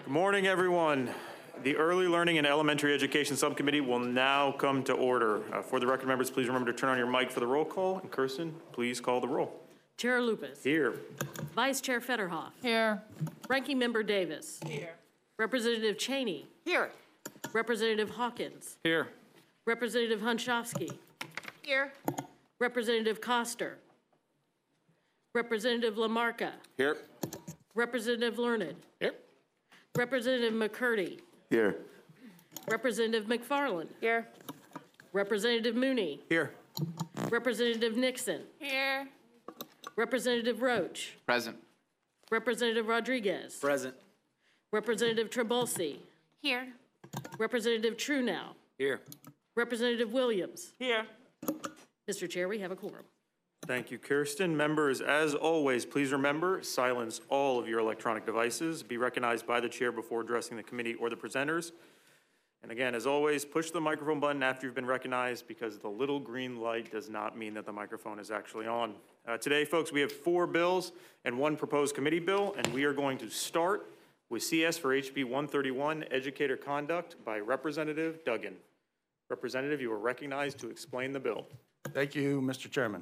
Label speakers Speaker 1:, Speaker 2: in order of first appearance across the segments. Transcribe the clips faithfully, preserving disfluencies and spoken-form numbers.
Speaker 1: Good morning, everyone. The Early Learning and Elementary Education Subcommittee will now come to order. Uh, for the record, members, please remember to turn on your mic for the roll call. And Kirsten, please call the roll.
Speaker 2: Chair Lupus.
Speaker 1: Here.
Speaker 2: Vice Chair Fetterhoff.
Speaker 3: Here.
Speaker 2: Ranking Member Davis.
Speaker 3: Here.
Speaker 2: Representative Cheney.
Speaker 3: Here.
Speaker 2: Representative Hawkins.
Speaker 1: Here.
Speaker 2: Representative Hunchofsky.
Speaker 3: Here.
Speaker 2: Representative Coster. Representative Lamarca.
Speaker 1: Here.
Speaker 2: Representative Learned.
Speaker 1: Here.
Speaker 2: Representative McCurdy.
Speaker 1: Here.
Speaker 2: Representative McFarland.
Speaker 3: Here.
Speaker 2: Representative Mooney.
Speaker 1: Here.
Speaker 2: Representative Nixon.
Speaker 3: Here.
Speaker 2: Representative Roach.
Speaker 4: Present.
Speaker 2: Representative Rodriguez.
Speaker 4: Present.
Speaker 2: Representative Trabolsi.
Speaker 3: Here.
Speaker 2: Representative Truenow.
Speaker 4: Here.
Speaker 2: Representative Williams.
Speaker 3: Here.
Speaker 2: Mister Chair, we have a quorum.
Speaker 1: Thank you, Kirsten. Members, as always, please remember, silence all of your electronic devices. Be recognized by the chair before addressing the committee or the presenters. And again, as always, push the microphone button after you've been recognized, because the little green light does not mean that the microphone is actually on. Uh, today, folks, we have four bills and one proposed committee bill, and we are going to start with C S for H B one thirty-one, Educator Conduct, by Representative Duggan. Representative, you are recognized to explain the bill.
Speaker 5: Thank you, Mister Chairman.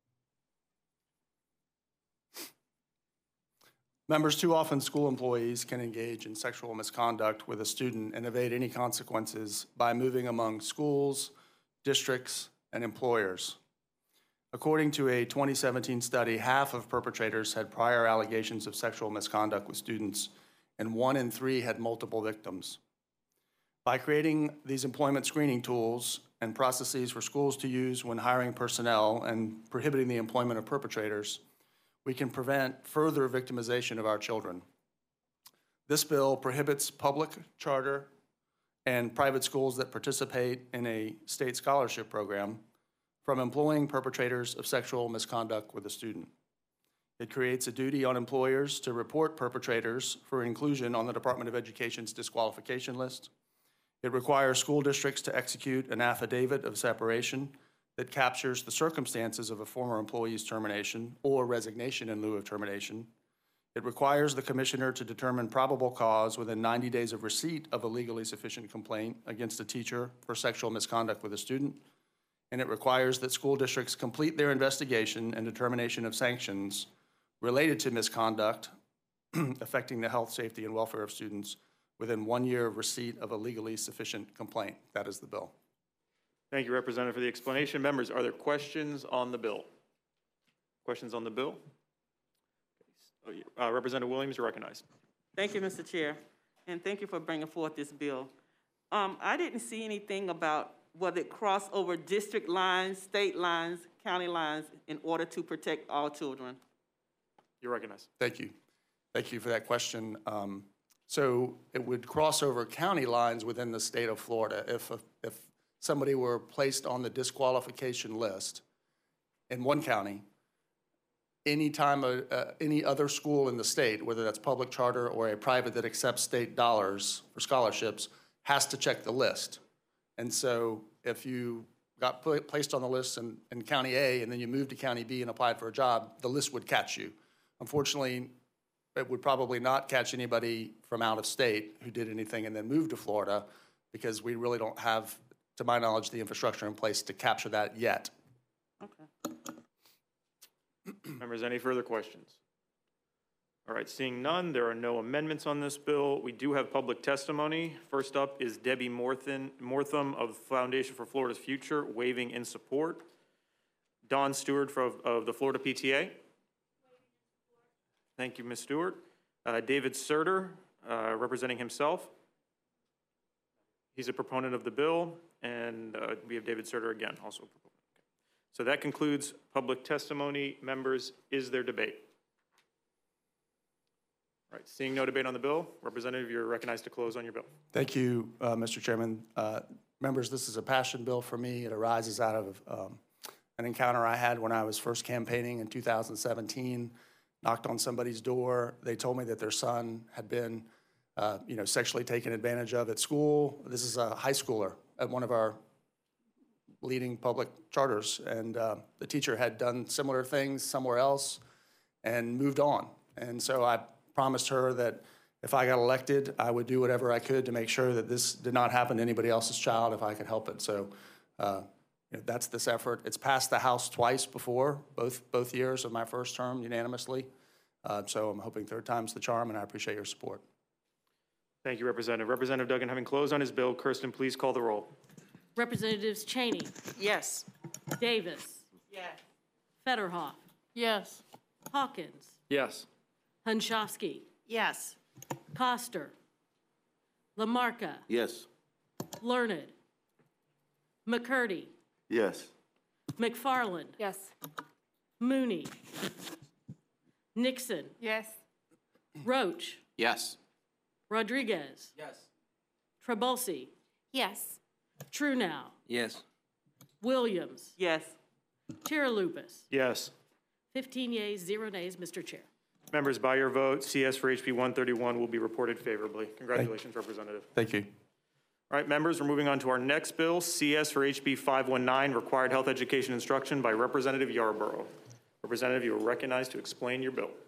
Speaker 5: Members, too often school employees can engage in sexual misconduct with a student and evade any consequences by moving among schools, districts, and employers. According to a twenty seventeen study, half of perpetrators had prior allegations of sexual misconduct with students, and one in three had multiple victims. By creating these employment screening tools and processes for schools to use when hiring personnel and prohibiting the employment of perpetrators, we can prevent further victimization of our children. This bill prohibits public, charter, and private schools that participate in a state scholarship program from employing perpetrators of sexual misconduct with a student. It creates a duty on employers to report perpetrators for inclusion on the Department of Education's disqualification list. It requires school districts to execute an affidavit of separation that captures the circumstances of a former employee's termination or resignation in lieu of termination. It requires the commissioner to determine probable cause within ninety days of receipt of a legally sufficient complaint against a teacher for sexual misconduct with a student. And it requires that school districts complete their investigation and determination of sanctions related to misconduct affecting the health, safety, and welfare of students within one year of receipt of a legally sufficient complaint. That is the bill.
Speaker 1: Thank you, Representative, for the explanation. Members, are there questions on the bill? Questions on the bill? Uh, Representative Williams, you're recognized.
Speaker 6: Thank you, Mister Chair, and thank you for bringing forth this bill. Um, I didn't see anything about whether it crossed over district lines, state lines, county lines in order to protect all children.
Speaker 1: You're recognized.
Speaker 5: Thank you. Thank you for that question. Um, so it would cross over county lines within the state of Florida if, if somebody were placed on the disqualification list in one county. Anytime a, uh, any other school in the state, whether that's public charter or a private that accepts state dollars for scholarships, has to check the list. And so if you got put, placed on the list in, in County A and then you moved to County B and applied for a job, the list would catch you. Unfortunately, it would probably not catch anybody from out of state who did anything and then moved to Florida, because we really don't have, to my knowledge, the infrastructure in place to capture that yet.
Speaker 6: Okay.
Speaker 1: Members, any further questions? All right, seeing none, there are no amendments on this bill. We do have public testimony. First up is Debbie Morthan, Mortham of Foundation for Florida's Future, waving in support. Don Stewart from, of the Florida P T A. Thank you, Miz Stewart. Uh, David Surter, uh, representing himself. He's a proponent of the bill, and uh, we have David Surter again, also a proponent. Okay. So that concludes public testimony. Members, is there debate? All right, seeing no debate on the bill, Representative, you're recognized to close on your bill.
Speaker 5: Thank you, uh, Mister Chairman. Uh, members, this is a passion bill for me. It arises out of um, an encounter I had when I was first campaigning in two thousand seventeen. Knocked on somebody's door. They told me that their son had been uh, you know, sexually taken advantage of at school. This is a high schooler at one of our leading public charters, and uh, the teacher had done similar things somewhere else and moved on. And so I promised her that if I got elected, I would do whatever I could to make sure that this did not happen to anybody else's child if I could help it. So uh, you know, that's this effort. It's passed the House twice before, both, both years of my first term unanimously. Uh, so I'm hoping third time's the charm, and I appreciate your support.
Speaker 1: Thank you, Representative. Representative Duggan, having closed on his bill, Kirsten, please call the roll.
Speaker 2: Representatives Cheney,
Speaker 6: Yes.
Speaker 2: Davis,
Speaker 6: Yes.
Speaker 2: Federhoff,
Speaker 3: Yes.
Speaker 2: Hawkins,
Speaker 1: Yes.
Speaker 2: Hunchofsky,
Speaker 3: Yes.
Speaker 2: Coster, Lamarcus,
Speaker 4: Yes.
Speaker 2: Learned, McCurdy,
Speaker 4: Yes.
Speaker 2: McFarland,
Speaker 3: Yes.
Speaker 2: Mooney, Nixon,
Speaker 3: Yes.
Speaker 2: Roach,
Speaker 4: Yes.
Speaker 2: Rodriguez,
Speaker 4: Yes.
Speaker 2: Trabulsi,
Speaker 3: Yes.
Speaker 2: Truenow,
Speaker 4: Yes.
Speaker 2: Williams,
Speaker 6: Yes.
Speaker 2: Terralupis.
Speaker 1: Yes.
Speaker 2: fifteen yeas, zero nays, Mister Chair.
Speaker 1: Members, by your vote, C S for H B one thirty-one will be reported favorably. Congratulations, Representative.
Speaker 5: Thank you.
Speaker 1: All right, members, we're moving on to our next bill, C S for H B five nineteen, Required Health Education Instruction by Representative Yarborough. Representative, you are recognized to explain your bill.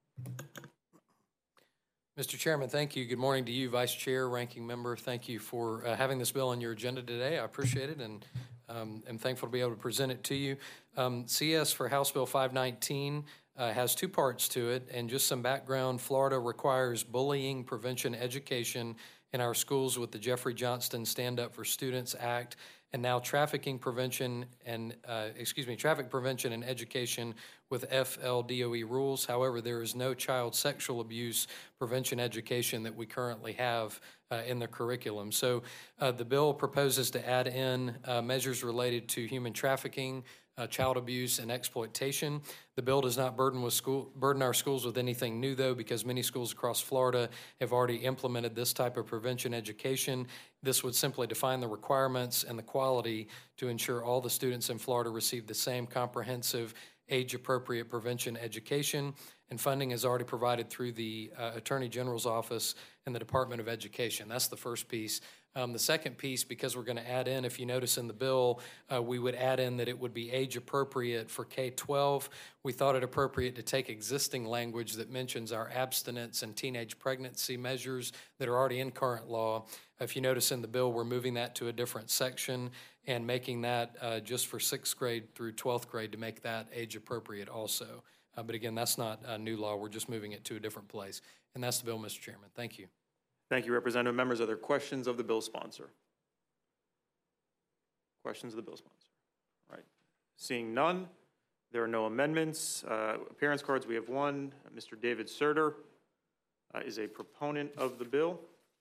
Speaker 7: Mister Chairman, thank you. Good morning to you, Vice Chair, Ranking Member. Thank you for uh, having this bill on your agenda today. I appreciate it, and um, I'm thankful to be able to present it to you. Um, C S for House Bill five nineteen uh, has two parts to it, and just some background. Florida requires bullying prevention education in our schools with the Jeffrey Johnston Stand Up for Students Act, and now trafficking prevention and, uh, excuse me, traffic prevention and education with F L D O E rules. However, there is no child sexual abuse prevention education that we currently have uh, in the curriculum. So uh, the bill proposes to add in uh, measures related to human trafficking, uh, child abuse, and exploitation. The bill does not burden with school burden our schools with anything new, though, because many schools across Florida have already implemented this type of prevention education. This would simply define the requirements and the quality to ensure all the students in Florida receive the same comprehensive, age-appropriate prevention education, and funding is already provided through the uh, Attorney General's Office and the Department of Education. That's the first piece. Um, the second piece, because we're going to add in, if you notice in the bill, uh, we would add in that it would be age-appropriate for K twelve. We thought it appropriate to take existing language that mentions our abstinence and teenage pregnancy measures that are already in current law. If you notice in the bill, we're moving that to a different section and making that uh, just for sixth grade through twelfth grade to make that age-appropriate also. Uh, but again, that's not a new law. We're just moving it to a different place. And that's the bill, Mister Chairman. Thank you.
Speaker 1: Thank you, Representative. Members, are there questions of the bill sponsor? Questions of the bill sponsor? All right. Seeing none, there are no amendments. Uh, appearance cards, we have one. Mister David Surter uh, is a proponent of the bill.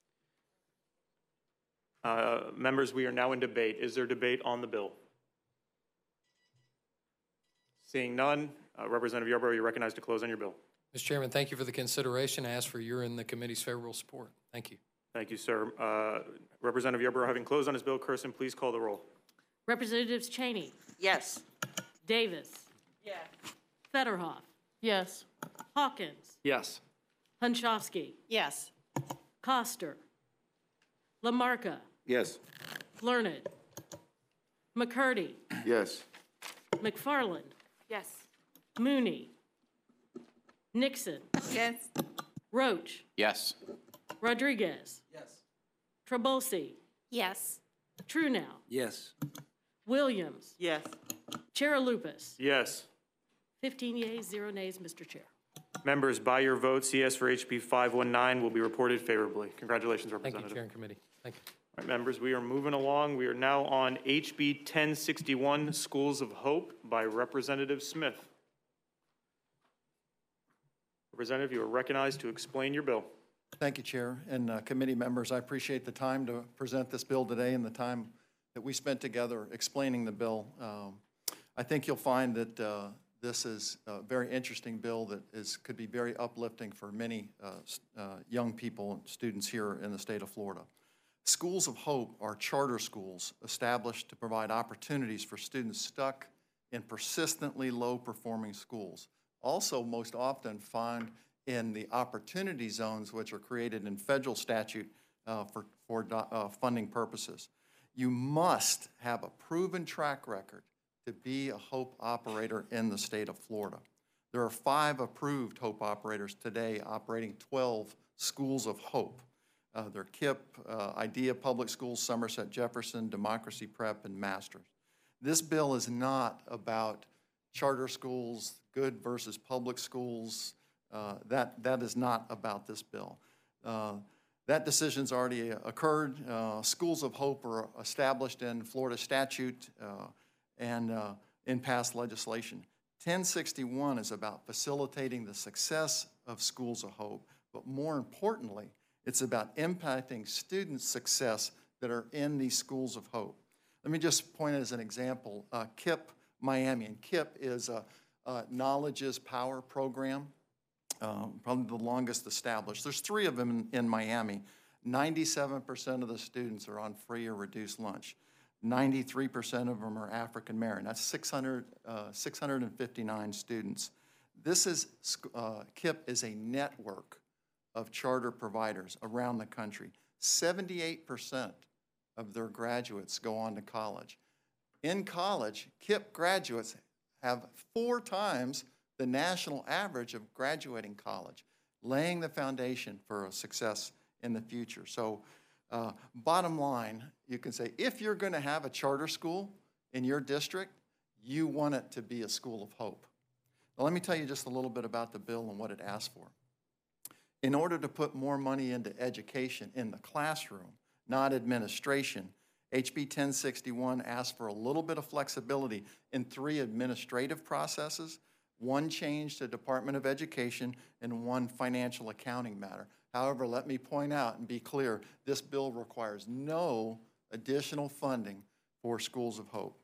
Speaker 1: Uh, members, we are now in debate. Is there debate on the bill? Seeing none, uh, Representative Yarborough, you're recognized to close on your bill.
Speaker 7: Mister Chairman, thank you for the consideration. I ask for your and the committee's favorable support. Thank you.
Speaker 1: Thank you, sir. Uh, Representative Yarborough, having closed on his bill, Kirsten, please call the roll.
Speaker 2: Representatives Cheney,
Speaker 6: Yes.
Speaker 2: Davis,
Speaker 6: Yes.
Speaker 2: Federhoff,
Speaker 3: Yes.
Speaker 2: Hawkins,
Speaker 1: Yes.
Speaker 2: Hunchofsky,
Speaker 3: Yes.
Speaker 2: Coster, Lamarcus,
Speaker 4: Yes.
Speaker 2: Learned, McCurdy,
Speaker 4: Yes.
Speaker 2: McFarland,
Speaker 3: Yes.
Speaker 2: Mooney, Nixon,
Speaker 3: Yes.
Speaker 2: Roach,
Speaker 4: Yes.
Speaker 2: Rodriguez,
Speaker 4: Yes.
Speaker 2: Trabulsi,
Speaker 3: Yes.
Speaker 2: Truenow,
Speaker 4: Yes.
Speaker 2: Williams,
Speaker 6: Yes.
Speaker 2: Terralupis.
Speaker 1: Yes.
Speaker 2: fifteen yeas, zero nays, Mister Chair.
Speaker 1: Members, by your vote, C S for H B five nineteen will be reported favorably. Congratulations,
Speaker 7: Thank
Speaker 1: Representative.
Speaker 7: you, Chair and Committee. Thank you.
Speaker 1: All right, members, we are moving along. We are now on H B ten sixty-one, Schools of Hope by Representative Smith. Representative, you are recognized to explain your bill.
Speaker 8: Thank you, Chair, and uh, committee members. I appreciate the time to present this bill today and the time that we spent together explaining the bill. Um, I think you'll find that uh, this is a very interesting bill that is could be very uplifting for many uh, uh, young people and students here in the state of Florida. Schools of Hope are charter schools established to provide opportunities for students stuck in persistently low-performing schools. Also, most often found in the opportunity zones, which are created in federal statute uh, for, for uh, funding purposes. You must have a proven track record to be a HOPE operator in the state of Florida. There are five approved HOPE operators today operating twelve Schools of Hope. Uh, They're KIPP, uh, IDEA Public Schools, Somerset Jefferson, Democracy Prep, and Masters. This bill is not about charter schools, good versus public schools. Uh, That, that is not about this bill. Uh, That decision's already occurred. Uh, Schools of Hope are established in Florida statute uh, and uh, in past legislation. ten sixty-one is about facilitating the success of Schools of Hope, but more importantly, it's about impacting students' success that are in these Schools of Hope. Let me just point as an example, uh, KIPP Miami, and KIPP is a, a Knowledge is Power program. Um, probably the longest established. There's three of them in, in Miami. ninety-seven percent of the students are on free or reduced lunch. ninety-three percent of them are African American. That's six hundred, uh, six hundred fifty-nine students. This is, uh, KIPP is a network of charter providers around the country. seventy-eight percent of their graduates go on to college. In college, KIPP graduates have four times the national average of graduating college, laying the foundation for a success in the future. So uh, bottom line, you can say, if you're going to have a charter school in your district, you want it to be a school of hope. Now, let me tell you just a little bit about the bill and what it asks for. In order to put more money into education in the classroom, not administration, H B ten sixty-one asks for a little bit of flexibility in three administrative processes, one change to Department of Education, and one financial accounting matter. However, let me point out and be clear, this bill requires no additional funding for Schools of Hope.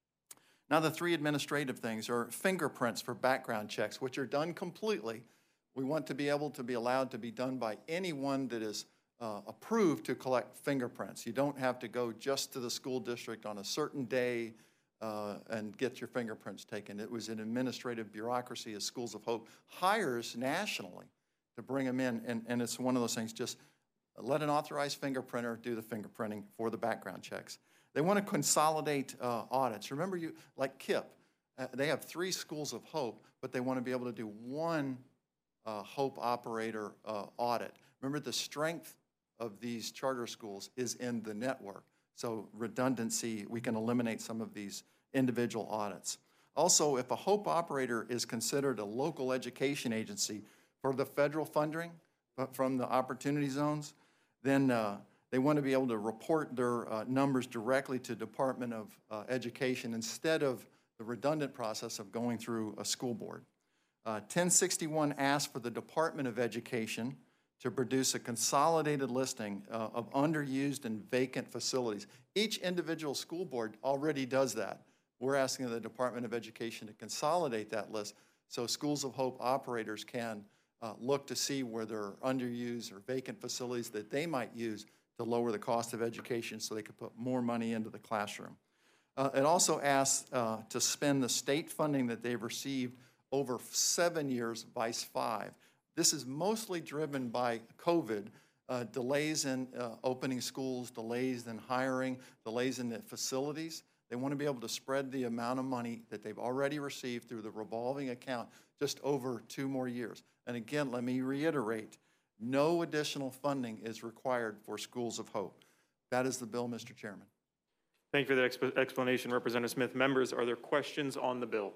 Speaker 8: Now, the three administrative things are fingerprints for background checks, which are done completely. We want to be able to be allowed to be done by anyone that is uh, approved to collect fingerprints. You don't have to go just to the school district on a certain day Uh, and get your fingerprints taken. It was an administrative bureaucracy as Schools of Hope hires nationally to bring them in, and, and it's one of those things, just let an authorized fingerprinter do the fingerprinting for the background checks. They want to consolidate uh, audits. Remember, you like KIPP, uh, they have three Schools of Hope, but they want to be able to do one uh, Hope operator uh, audit. Remember, the strength of these charter schools is in the network. So redundancy, we can eliminate some of these individual audits. Also, if a Hope operator is considered a local education agency for the federal funding from the opportunity zones, then uh, they want to be able to report their uh, numbers directly to Department of uh, Education instead of the redundant process of going through a school board. Uh, ten sixty-one asks for the Department of Education to produce a consolidated listing uh, of underused and vacant facilities. Each individual school board already does that. We're asking the Department of Education to consolidate that list so Schools of Hope operators can uh, look to see where there are underused or vacant facilities that they might use to lower the cost of education so they could put more money into the classroom. Uh, it also asks uh, to spend the state funding that they've received over seven years, vice five. This is mostly driven by COVID, uh, delays in uh, opening schools, delays in hiring, delays in the facilities. They want to be able to spread the amount of money that they've already received through the revolving account just over two more years. And again, let me reiterate, no additional funding is required for Schools of Hope. That is the bill, Mister Chairman.
Speaker 1: Thank you for that exp- explanation, Representative Smith. Members, are there questions on the bill?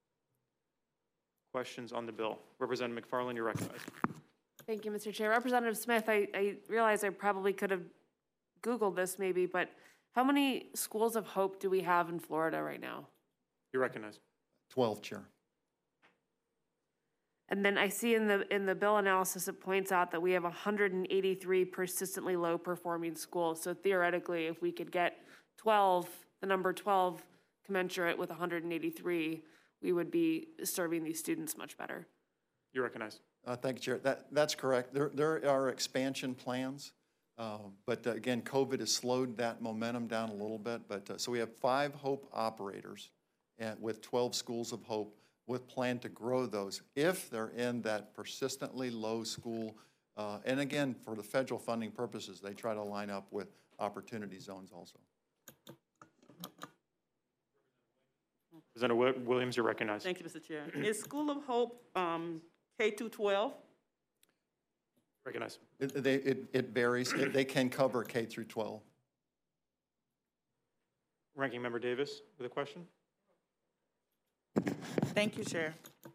Speaker 1: Questions on the bill? Representative McFarland, you're recognized.
Speaker 3: Thank you, Mister Chair. Representative Smith, I, I realize I probably could have Googled this maybe, but how many Schools of Hope do we have in Florida right now?
Speaker 1: You're recognized.
Speaker 8: twelve, Chair.
Speaker 3: And then I see in the in the bill analysis, it points out that we have one hundred eighty-three persistently low performing schools. So theoretically, if we could get twelve, the number twelve commensurate with one hundred eighty-three, we would be serving these students much better.
Speaker 1: You're recognized.
Speaker 8: Uh, thank you, Chair. That, that's correct. There, there are expansion plans, uh, but uh, again, COVID has slowed that momentum down a little bit. But uh, so we have five Hope operators and with twelve Schools of Hope with plan to grow those if they're in that persistently low school. Uh, and again, for the federal funding purposes, they try to line up with opportunity zones also.
Speaker 1: Representative Williams, you're recognized.
Speaker 6: Thank you, Mister Chair. Is School of Hope um, K through twelve?
Speaker 1: Recognize.
Speaker 8: It, they, it, it varies. It- They can cover K through twelve.
Speaker 1: Ranking Member Davis with a question.
Speaker 4: Thank you, Chair.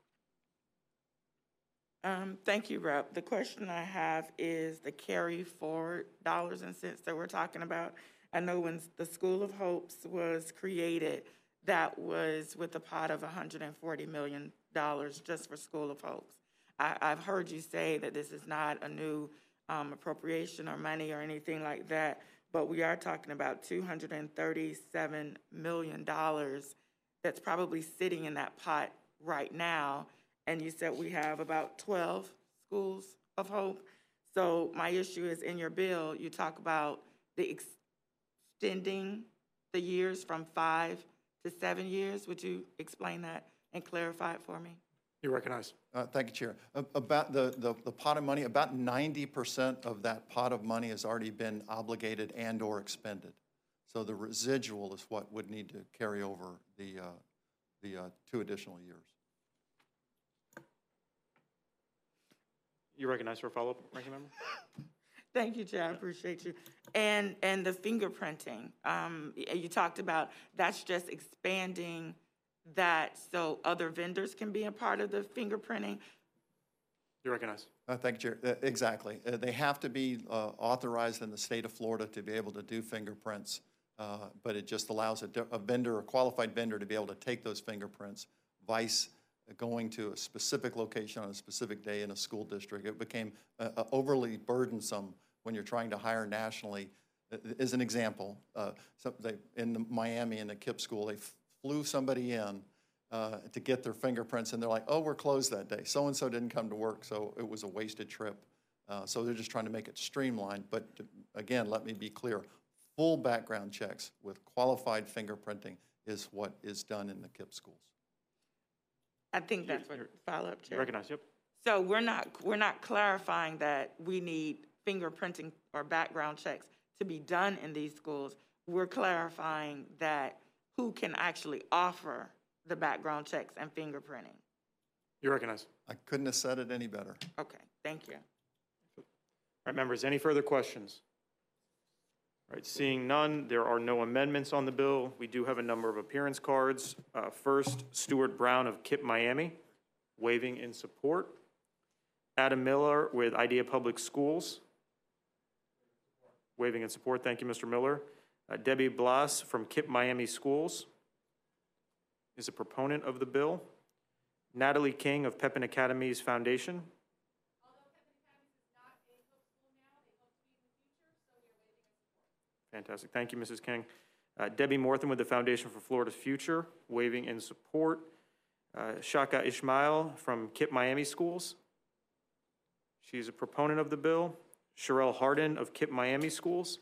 Speaker 4: Um, thank you, Rep. The question I have is the carry forward dollars and cents that we're talking about. I know when the School of Hopes was created, that was with a pot of one hundred forty million dollars just for School of Hopes. I, I've heard you say that this is not a new um, appropriation or money or anything like that, but we are talking about two hundred thirty-seven million dollars that's probably sitting in that pot right now. And you said we have about twelve schools of hope. So my issue is in your bill, you talk about the extending the years from five to seven years. Would you explain that and clarify it for me?
Speaker 1: You recognize.
Speaker 8: Uh, Thank you, Chair. A- About the, the, the pot of money, about ninety percent of that pot of money has already been obligated and/or expended. So the residual is what would need to carry over the, uh, the uh, two additional years.
Speaker 1: You recognize for a follow-up, Ranking Member?
Speaker 4: Thank you, Chair, I appreciate you. And, and the fingerprinting, um, y- you talked about, that's just expanding that so other vendors can be a part of the fingerprinting.
Speaker 1: You recognize.
Speaker 8: Uh, Thank you, Chair. Uh, Exactly. Uh, They have to be uh, authorized in the state of Florida to be able to do fingerprints, uh, but it just allows a di- a vendor, a qualified vendor, to be able to take those fingerprints, vice going to a specific location on a specific day in a school district. It became uh, uh, overly burdensome when you're trying to hire nationally. Uh, As an example, uh, so they, in Miami, in the KIPP school, they flew somebody in uh, to get their fingerprints, and they're like, oh, we're closed that day. So-and-so didn't come to work, so it was a wasted trip. Uh, So they're just trying to make it streamlined. But to- again, let me be clear, full background checks with qualified fingerprinting is what is done in the KIPP schools.
Speaker 4: I think that's what, follow-up,
Speaker 1: You
Speaker 4: Chair.
Speaker 1: recognize, yep.
Speaker 4: So we're not, we're not clarifying that we need fingerprinting or background checks to be done in these schools. We're clarifying that who can actually offer the background checks and fingerprinting.
Speaker 1: You recognize.
Speaker 8: I couldn't have said it any better.
Speaker 4: Okay, thank you.
Speaker 1: All right, members, any further questions? All right, seeing none, there are no amendments on the bill. We do have a number of appearance cards. Uh, First, Stuart Brown of KIPP Miami, waiving in support. Adam Miller with Idea Public Schools, waiving in support. Thank you, Mister Miller. Uh, Debbie Blas from KIPP Miami Schools is a proponent of the bill. Natalie King of Pepin Academies Foundation. Fantastic. Thank you, Missus King. Uh, Debbie Mortham with the Foundation for Florida's Future, waiving in support. Uh, Shaka Ishmael from KIPP Miami Schools. She's a proponent of the bill. Sherelle Harden of KIPP Miami Schools,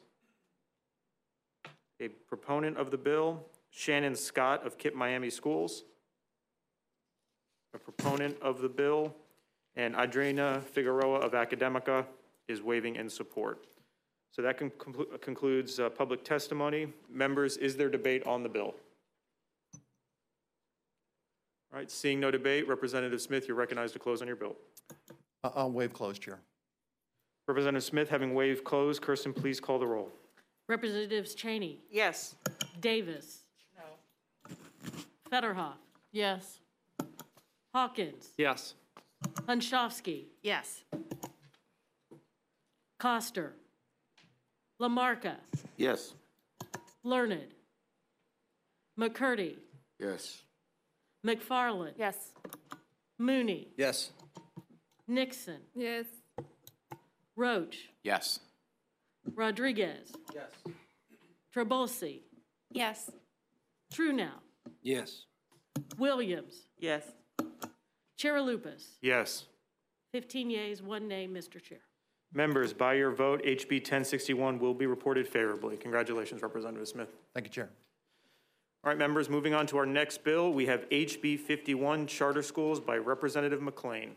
Speaker 1: a proponent of the bill. Shannon Scott of KIPP Miami Schools, a proponent of the bill. And Adriana Figueroa of Academica is waiving in support. So that con- conclu- concludes uh, public testimony. Members, is there debate on the bill? All right, seeing no debate, Representative Smith, you're recognized to close on your bill.
Speaker 8: I- I'll waive closed, Chair.
Speaker 1: Representative Smith, having waived close, Kirsten, please call the roll.
Speaker 2: Representatives Cheney,
Speaker 4: Yes.
Speaker 2: Davis,
Speaker 4: No.
Speaker 2: Federhoff,
Speaker 9: Yes.
Speaker 2: Hawkins,
Speaker 1: Yes.
Speaker 2: Hunchofsky,
Speaker 9: Yes.
Speaker 2: Coster, Lamarca,
Speaker 10: Yes.
Speaker 2: Learned, McCurdy,
Speaker 10: Yes.
Speaker 2: McFarland,
Speaker 3: Yes.
Speaker 2: Mooney,
Speaker 10: Yes.
Speaker 2: Nixon,
Speaker 9: Yes.
Speaker 2: Roach,
Speaker 10: Yes.
Speaker 2: Rodriguez,
Speaker 10: Yes.
Speaker 2: Trabulsi,
Speaker 9: Yes.
Speaker 2: Truenow,
Speaker 10: Yes.
Speaker 2: Williams,
Speaker 4: Yes.
Speaker 2: Chairalupis.
Speaker 1: Yes.
Speaker 2: fifteen yeas, one nay, Mister Chair.
Speaker 1: Members, by your vote, H B ten sixty-one will be reported favorably. Congratulations, Representative Smith.
Speaker 8: Thank you, Chair.
Speaker 1: All right, members, moving on to our next bill, we have H B fifty-one, Charter Schools by Representative McLean.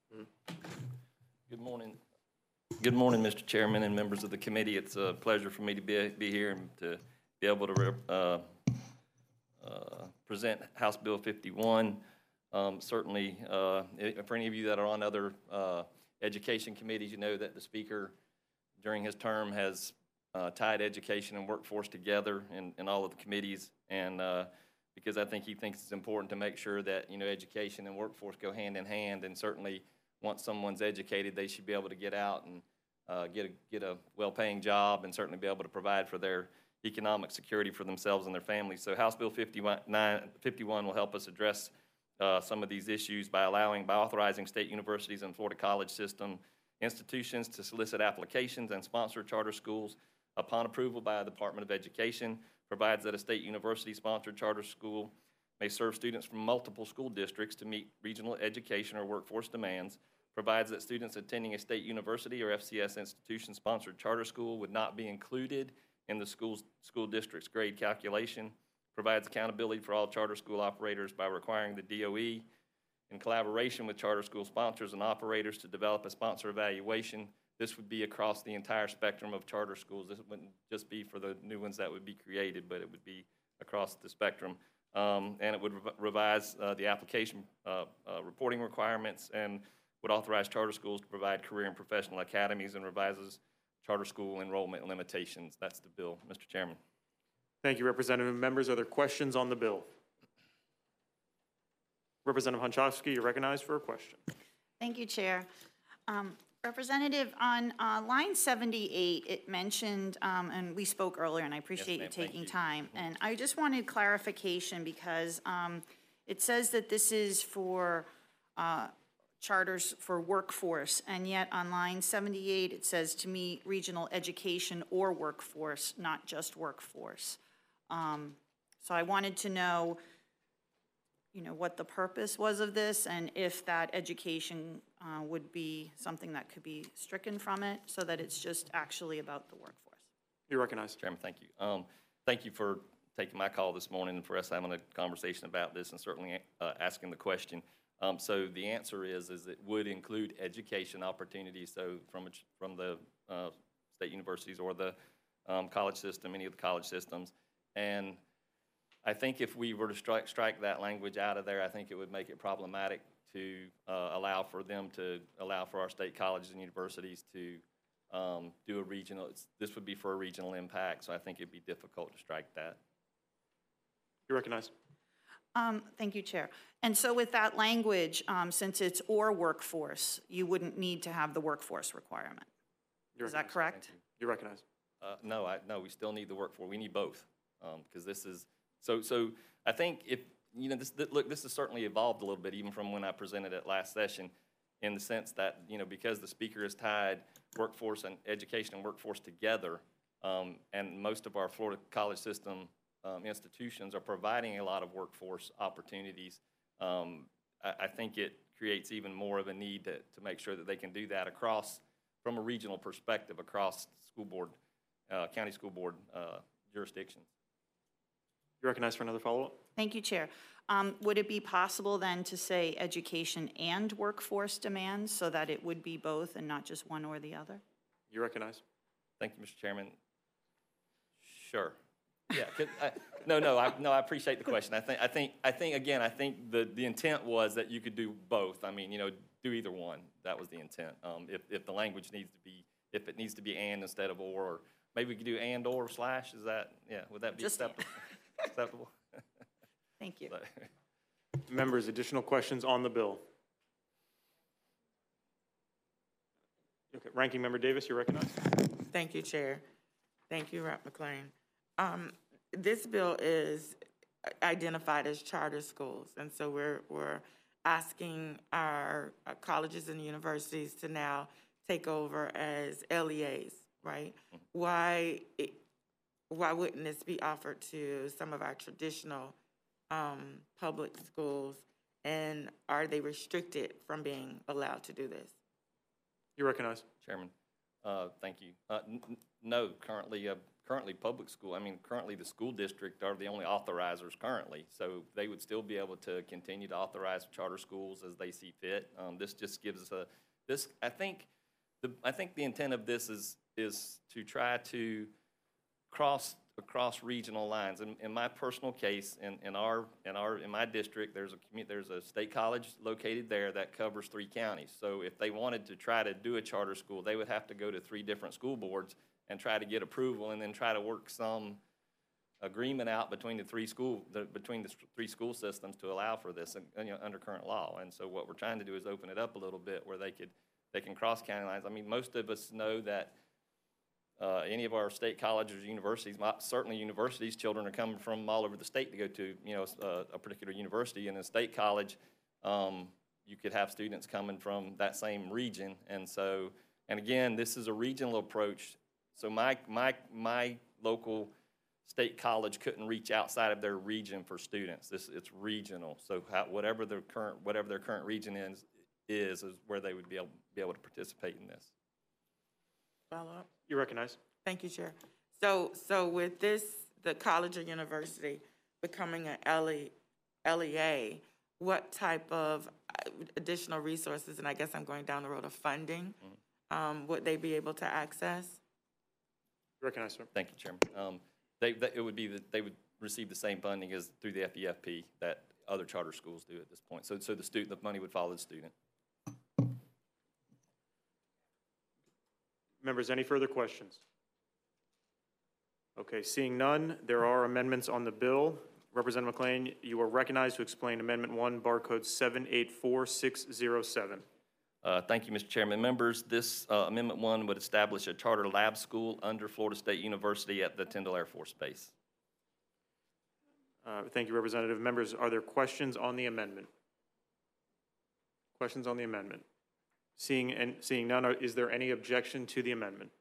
Speaker 11: Good morning. Good morning, Mister Chairman and members of the committee. It's a pleasure for me to be, be here and to be able to rep- uh, uh, present House Bill fifty-one. Um, Certainly, uh, if- for any of you that are on other uh, education committees. You know that the speaker during his term has uh, tied education and workforce together in, in all of the committees, and uh, because I think he thinks it's important to make sure that, you know, education and workforce go hand in hand, and certainly once someone's educated, they should be able to get out and uh, get a, get a well-paying job and certainly be able to provide for their economic security for themselves and their families. So House Bill fifty-one will help us address uh, some of these issues by allowing, by authorizing state universities and Florida college system institutions to solicit applications and sponsor charter schools upon approval by the Department of Education, provides that a state university-sponsored charter school may serve students from multiple school districts to meet regional education or workforce demands, provides that students attending a state university or F C S institution-sponsored charter school would not be included in the school's, school district's grade calculation, provides accountability for all charter school operators by requiring the D O E, in collaboration with charter school sponsors and operators, to develop a sponsor evaluation. This would be across the entire spectrum of charter schools. This wouldn't just be for the new ones that would be created, but it would be across the spectrum. Um, and it would rev revise uh, the application uh, uh, reporting requirements, and would authorize charter schools to provide career and professional academies, and revises charter school enrollment limitations. That's the bill, Mister Chairman.
Speaker 1: Thank you, Representative. Members, are there questions on the bill? Representative Honchowski, you're recognized for a question.
Speaker 9: Thank you, Chair. Um, Representative, on uh, line seventy-eight, it mentioned, um, and we spoke earlier, and I appreciate
Speaker 11: Yes,
Speaker 9: you
Speaker 11: ma'am.
Speaker 9: taking
Speaker 11: Thank you.
Speaker 9: time, and I just wanted clarification because um, it says that this is for uh, charters for workforce, and yet on line seventy-eight, it says to meet regional education or workforce, not just workforce. Um, so I wanted to know, you know, what the purpose was of this, and if that education uh, would be something that could be stricken from it, so that it's just actually about the workforce.
Speaker 1: You're recognized.
Speaker 11: Chairman, thank you. Um, thank you for taking my call this morning and for us having a conversation about this, and certainly uh, asking the question. Um, so the answer is, is it would include education opportunities, so from, a, from the uh, state universities or the um, college system, any of the college systems. And I think if we were to strike, strike that language out of there, I think it would make it problematic to uh, allow for them to, allow for our state colleges and universities to um, do a regional, it's, this would be for a regional impact, so I think it'd be difficult to strike that.
Speaker 1: You're recognized.
Speaker 9: Um, thank you, Chair. And so with that language, um, since it's or workforce, you wouldn't need to have the workforce requirement.
Speaker 1: You're
Speaker 9: Is that
Speaker 1: recognized.
Speaker 9: correct?
Speaker 11: Thank you.
Speaker 1: You're recognized.
Speaker 11: Uh, no, I, no, we still need the workforce. We need both, because um, this is, so, so I think if, you know, this, th look, this has certainly evolved a little bit, even from when I presented it last session, in the sense that, you know, because the speaker has tied workforce and education and workforce together, um, and most of our Florida college system um, institutions are providing a lot of workforce opportunities, um, I, I think it creates even more of a need to, to make sure that they can do that across, from a regional perspective, across school board, uh, county school board uh, jurisdictions.
Speaker 1: You're recognized for another follow-up.
Speaker 9: Thank you, Chair. Um, would it be possible then to say education and workforce demands, so that it would be both and not just one or the other?
Speaker 1: You're recognized.
Speaker 11: Thank you, Mister Chairman. Sure. Yeah. Could, I, no, no, I, no. I appreciate the question. I think, I think, I think. Again, I think the the intent was that you could do both. I mean, you know, do either one. That was the intent. Um, if if the language needs to be, if it needs to be and instead of or, or maybe we could do and or slash. Is that, yeah? Would that be
Speaker 9: Just
Speaker 11: acceptable? Acceptable.
Speaker 9: Thank you.
Speaker 11: But,
Speaker 1: Members, additional questions on the bill? Okay, Ranking Member Davis, you're recognized.
Speaker 4: Thank you, Chair. Thank you, Representative McClain. Um, this bill is identified as charter schools, and so we're, we're asking our, our colleges and universities to now take over as L E As, right? Why, it, why wouldn't this be offered to some of our traditional um, public schools, and are they restricted from being allowed to do this?
Speaker 1: You're recognized.
Speaker 11: Chairman, uh, thank you. Uh, n n no, currently, uh, currently public school, I mean, currently the school district are the only authorizers currently, so they would still be able to continue to authorize charter schools as they see fit. Um, this just gives us a, this, I think, the, I think the intent of this is, is to try to cross across regional lines. In, in my personal case, in, in our, in our, in my district, there's a commu, there's a state college located there that covers three counties. So if they wanted to try to do a charter school, they would have to go to three different school boards and try to get approval, and then try to work some agreement out between the three school, the, between the three school systems to allow for this, uh, you know, under current law. And so what we're trying to do is open it up a little bit where they could, they can cross county lines. I mean, most of us know that uh, any of our state colleges or universities, certainly universities, children are coming from all over the state to go to, you know, a, a particular university. In a state college, um, you could have students coming from that same region. And so, and again, this is a regional approach. So my, my, my local state college couldn't reach outside of their region for students. This, it's regional. So how, whatever their current, whatever their current region is, is, is where they would be able, be able to participate in this.
Speaker 4: Follow up.
Speaker 1: You recognize.
Speaker 4: Thank you, Chair. So, so with this, the college or university becoming an L E, L E A, what type of additional resources, and I guess I'm going down the road of funding, mm-hmm. um, would they be able to access?
Speaker 1: Recognize, sir.
Speaker 11: Thank you, Chairman. Um, they, they, it would be that they would receive the same funding as through the F E F P that other charter schools do at this point. So, so the student, the money would follow the student.
Speaker 1: Members, any further questions? Okay, seeing none, there are amendments on the bill. Representative McLean, you are recognized to explain Amendment one, barcode seven eight four six zero seven.
Speaker 11: Uh, thank you, Mister Chairman. Members, this uh, Amendment one would establish a charter lab school under Florida State University at the Tyndall Air Force Base.
Speaker 1: Uh, thank you, Representative. Members, are there questions on the amendment? Questions on the amendment? Seeing, and, seeing none, are, is there any objection to the amendment?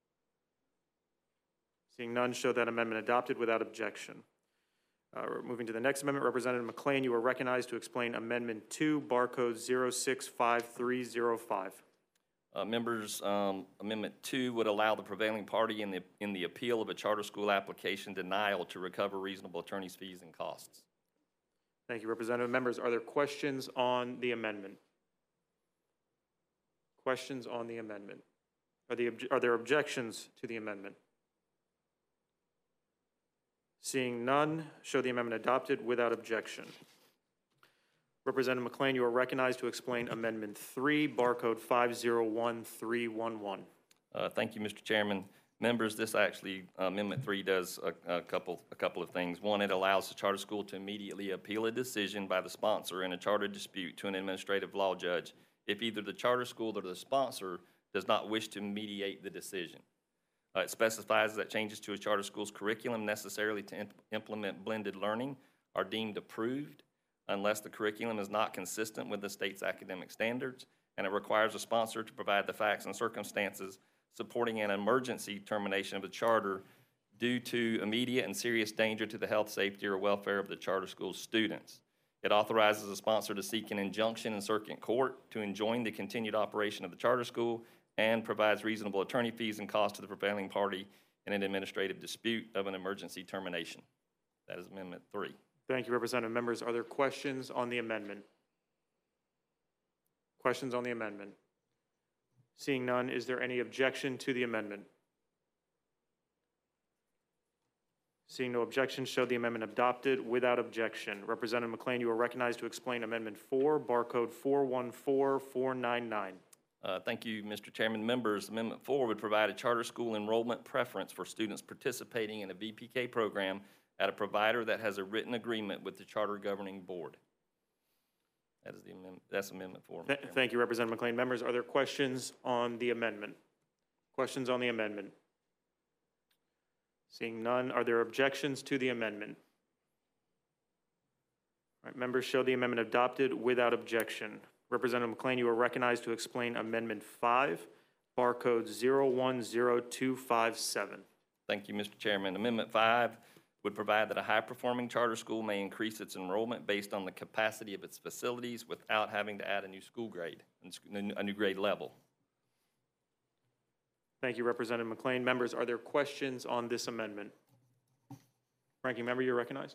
Speaker 1: Seeing none, show that amendment adopted without objection. Uh, we're moving to the next amendment. Representative McLean, you are recognized to explain Amendment two, barcode zero six five three zero five.
Speaker 11: Uh, members, um, Amendment two would allow the prevailing party in the, in the appeal of a charter school application denial to recover reasonable attorney's fees and costs.
Speaker 1: Thank you, Representative. Members, are there questions on the amendment? Questions on the amendment? Are, the, are there objections to the amendment? Seeing none, show the amendment adopted without objection. Representative McLean, you are recognized to explain Amendment three, barcode five zero one three one one.
Speaker 11: Uh, thank you, Mister Chairman. Members, this actually, uh, Amendment three does a, a, couple, a couple of things. One, it allows the charter school to immediately appeal a decision by the sponsor in a charter dispute to an administrative law judge if either the charter school or the sponsor does not wish to mediate the decision. Uh, it specifies that changes to a charter school's curriculum necessarily to imp implement blended learning are deemed approved unless the curriculum is not consistent with the state's academic standards, and it requires a sponsor to provide the facts and circumstances supporting an emergency termination of a charter due to immediate and serious danger to the health, safety, or welfare of the charter school's students. It authorizes a sponsor to seek an injunction in circuit court to enjoin the continued operation of the charter school and provides reasonable attorney fees and costs to the prevailing party in an administrative dispute of an emergency termination. That is Amendment three.
Speaker 1: Thank you, Representative. Members, are there questions on the amendment? Questions on the amendment? Seeing none, is there any objection to the amendment? Seeing no objection, show the amendment adopted without objection. Representative McLean, you are recognized to explain Amendment four, barcode four one four four nine nine.
Speaker 11: Uh, thank you, Mister Chairman. Members, Amendment four would provide a charter school enrollment preference for students participating in a V P K program at a provider that has a written agreement with the charter governing board. That is the amendment. That's Amendment four.
Speaker 1: Th thank you, Representative McLean. Members, are there questions on the amendment? Questions on the amendment? Seeing none, are there objections to the amendment? All right, members, show the amendment adopted without objection. Representative McLean, you are recognized to explain Amendment five, barcode zero one zero two five seven.
Speaker 11: Thank you, Mister Chairman. Amendment five would provide that a high-performing charter school may increase its enrollment based on the capacity of its facilities without having to add a new school grade, a new grade level.
Speaker 1: Thank you, Representative McLean. Members, are there questions on this amendment? Ranking Member, you're recognized.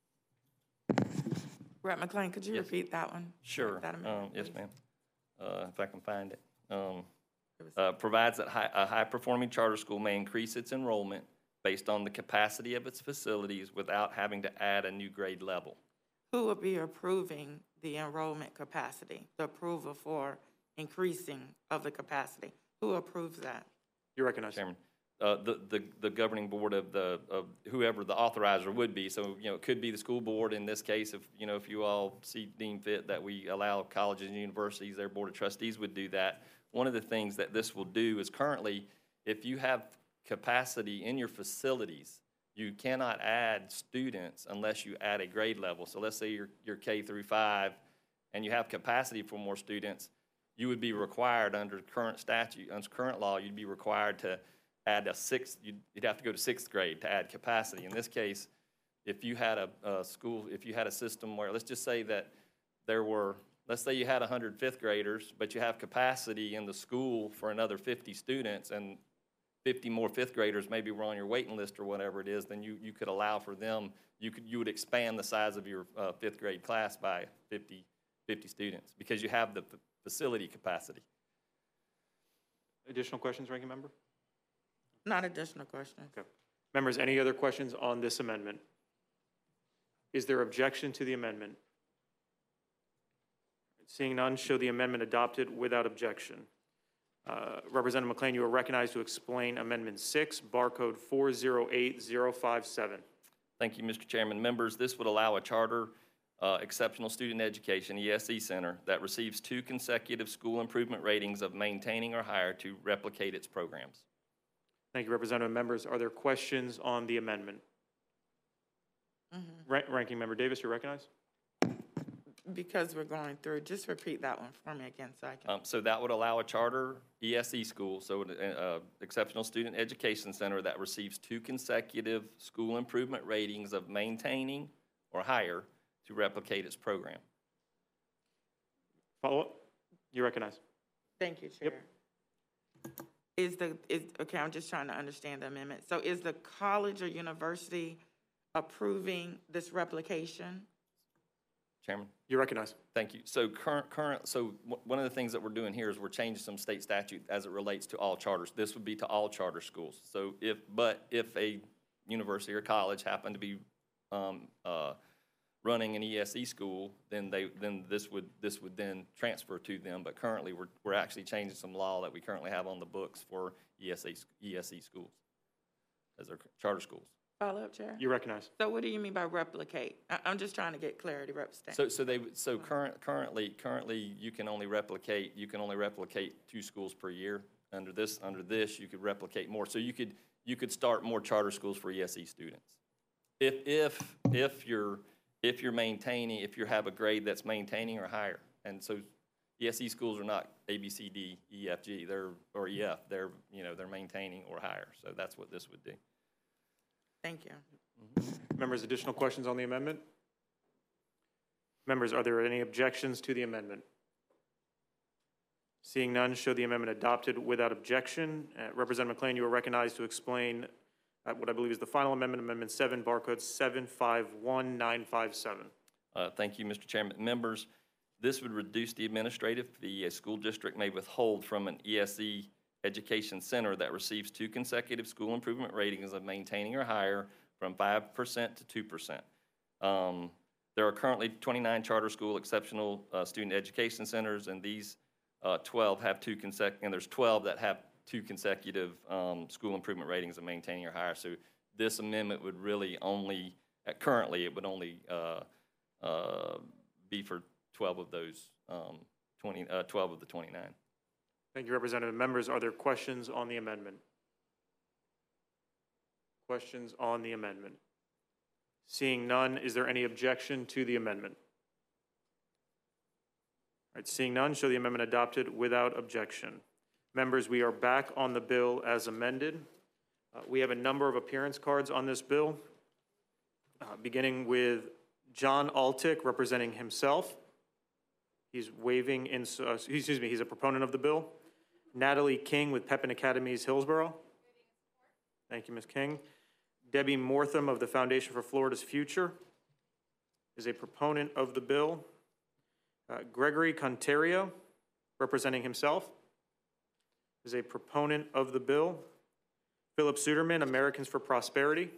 Speaker 4: Rep McLean, could you
Speaker 11: Yes.
Speaker 4: repeat that one?
Speaker 11: Sure.
Speaker 4: That amendment,
Speaker 11: Um, yes,
Speaker 4: please.
Speaker 11: ma'am. Uh, if I can find it. Um, uh, provides that high, a high-performing charter school may increase its enrollment based on the capacity of its facilities without having to add a new grade level.
Speaker 4: Who will be approving the enrollment capacity, the approval for increasing of the capacity? Who approves that?
Speaker 1: You recognize.
Speaker 11: Chairman, uh, the, the, the governing board of the, of whoever the authorizer would be. So, you know, it could be the school board in this case, if, you know, if you all see deem fit that we allow colleges and universities, their board of trustees would do that. One of the things that this will do is currently, if you have capacity in your facilities, you cannot add students unless you add a grade level. So let's say you're, you're K through five and you have capacity for more students, you would be required under current statute, under current law, you'd be required to add a sixth, you'd, you'd have to go to sixth grade to add capacity. In this case, if you had a, a school, if you had a system where, let's just say that there were, let's say you had one hundred fifth graders, but you have capacity in the school for another fifty students, and fifty more fifth graders maybe were on your waiting list or whatever it is, then you, you could allow for them, you could, you would expand the size of your uh, fifth grade class by fifty, fifty students because you have the f- facility capacity.
Speaker 1: Additional questions, Ranking Member?
Speaker 4: Not additional questions.
Speaker 1: Okay. Members, any other questions on this amendment? Is there objection to the amendment? Seeing none, show the amendment adopted without objection. Uh, Representative McLean, you are recognized to explain Amendment six, barcode four zero eight zero five seven.
Speaker 11: Thank you, Mister Chairman. Members, this would allow a charter uh, exceptional student education, E S E center, that receives two consecutive school improvement ratings of maintaining or higher to replicate its programs.
Speaker 1: Thank you, Representative. Members, are there questions on the amendment?
Speaker 4: Mm-hmm.
Speaker 1: Ra- Ranking Member Davis, you're recognized.
Speaker 4: Because we're going through, just repeat that one for me again so I can.
Speaker 11: Um, so that would allow a charter E S E school, so an uh, exceptional student education center that receives two consecutive school improvement ratings of maintaining or higher to replicate its program.
Speaker 1: Follow up? You recognize.
Speaker 4: Thank you, Chair. Is the, is, okay, I'm just trying to understand the amendment. So is the college or university approving this replication?
Speaker 11: Chairman?
Speaker 1: You recognize.
Speaker 11: Thank you. So current, current, so w- one of the things that we're doing here is we're changing some state statute as it relates to all charters. This would be to all charter schools. So if, but if a university or college happened to be um, uh, running an E S E school, then they, then this would, this would then transfer to them. But currently, we're, we're actually changing some law that we currently have on the books for E S E, E S E schools as their charter schools.
Speaker 4: Follow up, Chair?
Speaker 1: You recognize.
Speaker 4: So what do you mean by replicate? I, I'm just trying to get clarity, Representative.
Speaker 11: So, so they, so current, currently, currently, you can only replicate, you can only replicate two schools per year. Under this, under this, you could replicate more. So you could, you could start more charter schools for E S E students. If, if, if you're, if you're maintaining, if you have a grade that's maintaining or higher. And so E S E schools are not A, B, C, D, E, F, G, they're, or E, F, they're, you know, they're maintaining or higher. So that's what this would do.
Speaker 4: Thank you.
Speaker 1: Mm-hmm. Members, additional questions on the amendment? Members, are there any objections to the amendment? Seeing none, show the amendment adopted without objection. Uh, Representative McLean, you are recognized to explain uh, what I believe is the final amendment, Amendment seven, barcode seven five one nine five seven.
Speaker 11: Uh, thank you, Mister Chairman. Members, this would reduce the administrative fee a school district may withhold from an E S E education center that receives two consecutive school improvement ratings of maintaining or higher from five percent to two percent. Um, there are currently twenty-nine charter school exceptional uh, student education centers, and these uh, twelve have two consec, and there's twelve that have two consecutive um, school improvement ratings of maintaining or higher. So this amendment would really only, uh, currently, it would only uh, uh, be for twelve of those, um, twenty, uh, twelve of the twenty-nine.
Speaker 1: Thank you, Representative. Members, are there questions on the amendment? Questions on the amendment? Seeing none, is there any objection to the amendment? All right, seeing none, show the amendment adopted without objection. Members, we are back on the bill as amended. Uh, we have a number of appearance cards on this bill, uh, beginning with John Altick representing himself. He's waving in, uh, excuse me, he's a proponent of the bill. Natalie King with Pepin Academies, Hillsborough. Thank you, Miz King. Debbie Mortham of the Foundation for Florida's Future is a proponent of the bill. Uh, Gregory Conterio, representing himself, is a proponent of the bill. Philip Suderman, Americans for Prosperity.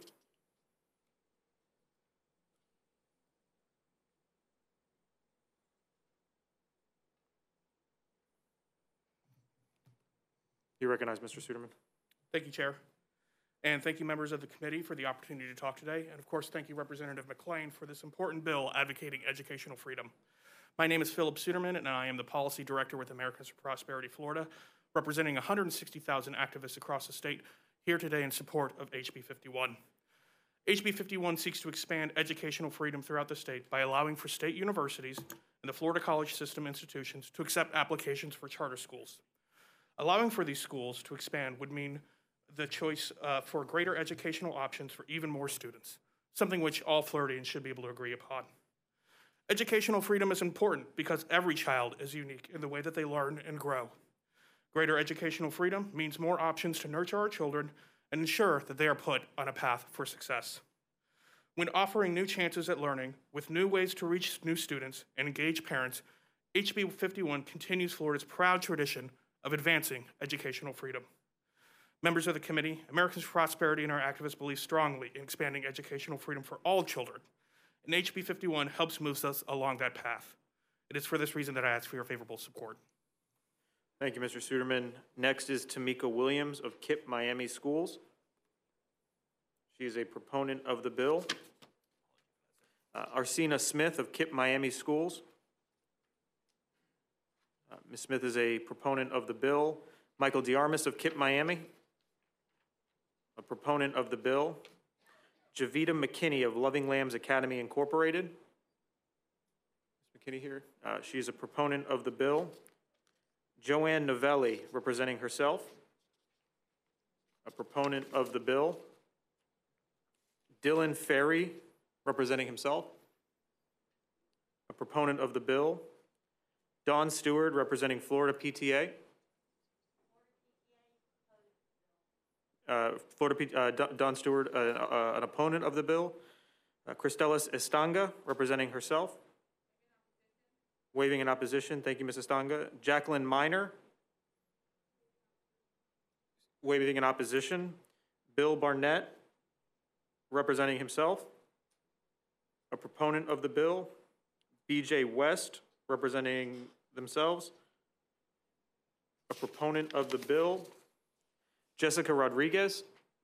Speaker 1: You recognize Mister Suderman.
Speaker 12: Thank you, Chair. And thank you, members of the committee, for the opportunity to talk today. And of course, thank you, Representative McLean, for this important bill advocating educational freedom. My name is Philip Suderman, and I am the Policy Director with Americans for Prosperity Florida, representing one hundred sixty thousand activists across the state here today in support of H B fifty-one. H B fifty-one seeks to expand educational freedom throughout the state by allowing for state universities and the Florida College System institutions to accept applications for charter schools. Allowing for these schools to expand would mean the choice uh, for greater educational options for even more students, something which all Floridians should be able to agree upon. Educational freedom is important because every child is unique in the way that they learn and grow. Greater educational freedom means more options to nurture our children and ensure that they are put on a path for success. When offering new chances at learning with new ways to reach new students and engage parents, H B fifty-one continues Florida's proud tradition of advancing educational freedom. Members of the committee, Americans for Prosperity and our activists believe strongly in expanding educational freedom for all children, and H B fifty-one helps move us along that path. It is for this reason that I ask for your favorable support.
Speaker 1: Thank you, Mister Suderman. Next is Tamika Williams of KIPP Miami Schools. She is a proponent of the bill. Uh, Arsena Smith of KIPP Miami Schools. Uh, Miz Smith is a proponent of the bill. Michael DeArmas of KIPP Miami, a proponent of the bill. Javita McKinney of Loving Lambs Academy Incorporated. Miz McKinney here. Uh, she is a proponent of the bill. Joanne Novelli, representing herself, a proponent of the bill. Dylan Ferry, representing himself, a proponent of the bill. Don Stewart, representing Florida P T A. Uh, Florida P uh, Don Stewart, uh, uh, an opponent of the bill. Uh, Cristelis Estanga, representing herself. Waiving in opposition. Thank you, Miz Estanga. Jacqueline Miner. Waiving in opposition. Bill Barnett, representing himself. A proponent of the bill. B J West, representing themselves. A proponent of the bill. Jessica Rodriguez,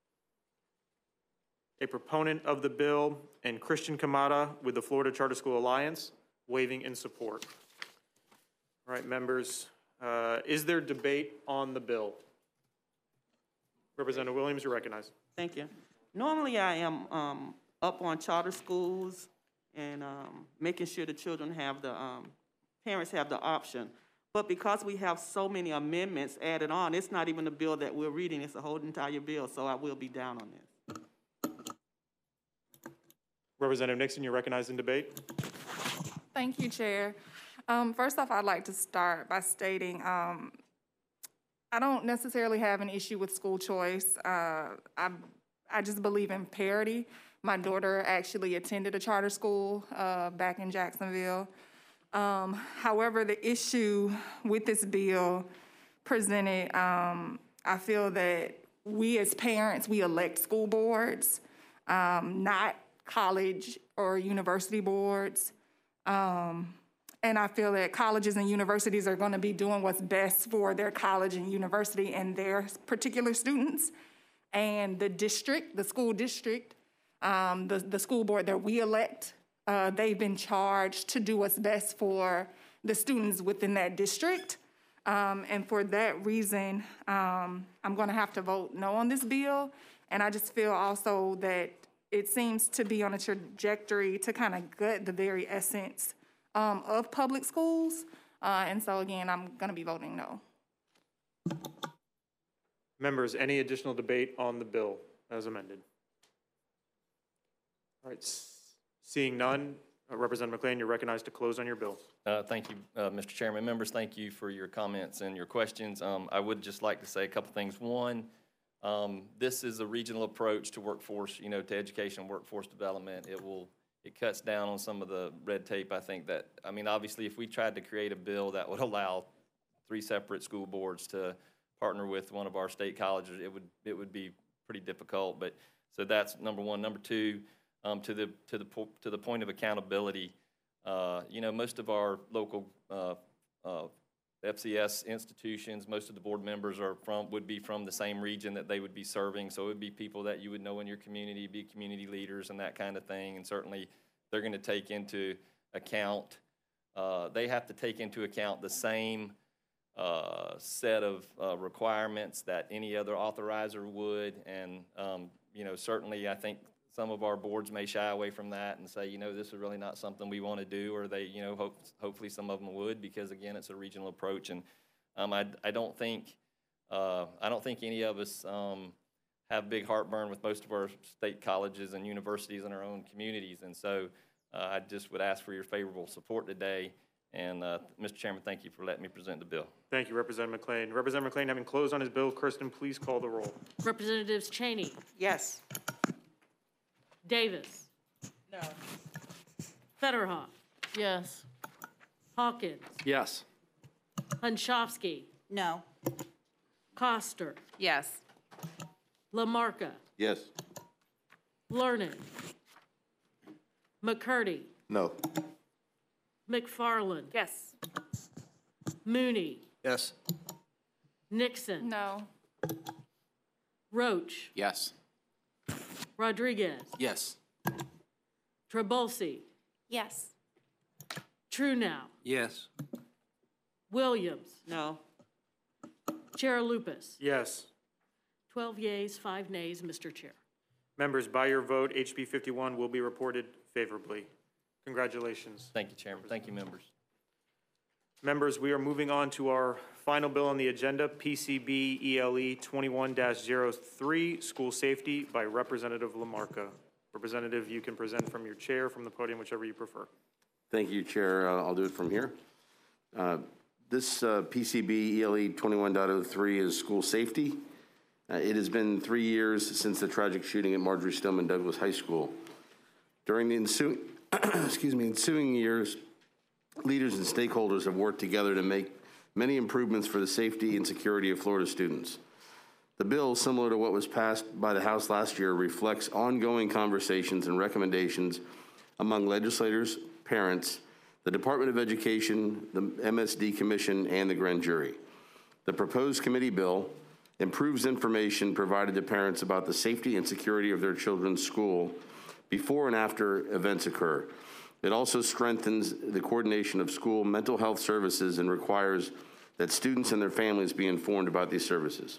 Speaker 1: a proponent of the bill, and Christian Kamada with the Florida Charter School Alliance, waiving in support. All right, members, uh, is there debate on the bill? Representative Williams, you're recognized.
Speaker 6: Thank you. Normally, I am um, up on charter schools and um, making sure the children have the, um, parents have the option. But because we have so many amendments added on, it's not even the bill that we're reading, it's a whole entire bill, so I will be down on this.
Speaker 1: Representative Nixon, you're recognized in debate.
Speaker 13: Thank you, Chair. Um, first off, I'd like to start by stating um, I don't necessarily have an issue with school choice. Uh, I, I just believe in parity. My daughter actually attended a charter school uh, back in Jacksonville. Um, however, the issue with this bill presented, um, I feel that we as parents, we elect school boards, um, not college or university boards. Um, and I feel that colleges and universities are going to be doing what's best for their college and university and their particular students. And the district, the school district, um, the, the school board that we elect, Uh, they've been charged to do what's best for the students within that district. Um, and for that reason, um, I'm going to have to vote no on this bill. And I just feel also that it seems to be on a trajectory to kind of gut the very essence um, of public schools. Uh, and so, again, I'm going to be voting no.
Speaker 1: Members, any additional debate on the bill as amended? All right. Seeing none, uh, Representative McLean, you're recognized to close on your bill.
Speaker 11: Uh, thank you, uh, Mister Chairman. Members, thank you for your comments and your questions. Um, I would just like to say a couple things. One, um, this is a regional approach to workforce, you know, to education and workforce development. It will, it cuts down on some of the red tape. I think that, I mean, obviously, if we tried to create a bill that would allow three separate school boards to partner with one of our state colleges, it would, it would be pretty difficult. But so that's number one. Number two, um, to the to the po- to the point of accountability. Uh, you know, most of our local uh, uh, F C S institutions, most of the board members are from would be from the same region that they would be serving. So it would be people that you would know in your community, be community leaders and that kind of thing. And certainly, they're going to take into account. Uh, they have to take into account the same uh, set of uh, requirements that any other authorizer would. And, um, you know, certainly I think some of our boards may shy away from that and say, you know, this is really not something we want to do, or they, you know, hope, hopefully some of them would, because again, it's a regional approach. And um, I, I don't think, uh, I don't think any of us um, have big heartburn with most of our state colleges and universities in our own communities. And so uh, I just would ask for your favorable support today. And uh, Mister Chairman, thank you for letting me present the bill.
Speaker 1: Thank you, Representative McLean. Representative McLean, having closed on his bill, Kirsten, please call the roll.
Speaker 2: Representatives Cheney,
Speaker 4: Yes.
Speaker 2: Davis.
Speaker 4: No.
Speaker 2: Federhoff,
Speaker 6: Yes.
Speaker 2: Hawkins,
Speaker 10: Yes.
Speaker 2: Hunchofsky,
Speaker 9: No.
Speaker 2: Coster,
Speaker 6: Yes.
Speaker 2: Lamarcus,
Speaker 10: Yes.
Speaker 2: Lernan, McCurdy,
Speaker 10: No.
Speaker 2: McFarland,
Speaker 3: Yes.
Speaker 2: Mooney,
Speaker 10: Yes.
Speaker 2: Nixon,
Speaker 13: No.
Speaker 2: Roach,
Speaker 10: Yes.
Speaker 2: Rodriguez,
Speaker 10: Yes.
Speaker 2: Trabulsi,
Speaker 9: Yes.
Speaker 2: Truenow,
Speaker 10: Yes.
Speaker 2: Williams,
Speaker 6: No.
Speaker 2: Chair Lupus.
Speaker 1: Yes.
Speaker 2: twelve yeas, five nays, Mister Chair.
Speaker 1: Members, by your vote, H B fifty-one will be reported favorably. Congratulations.
Speaker 11: Thank you, Chairman. Thank you, members.
Speaker 1: Members, we are moving on to our final bill on the agenda, P C B E L E twenty-one dash zero three, School Safety by Representative Lamarca. Representative, you can present from your chair, from the podium, whichever you prefer.
Speaker 14: Thank you, Chair. Uh, I'll do it from here. Uh, this uh, P C B E L E twenty-one dash zero three is school safety. Uh, it has been three years since the tragic shooting at Marjory Stoneman Douglas High School. During the ensuing, excuse me, ensuing years, leaders and stakeholders have worked together to make many improvements for the safety and security of Florida students. The bill, similar to what was passed by the House last year, reflects ongoing conversations and recommendations among legislators, parents, the Department of Education, the M S D Commission, and the grand jury. The proposed committee bill improves information provided to parents about the safety and security of their children's school before and after events occur. It also strengthens the coordination of school mental health services and requires that students and their families be informed about these services.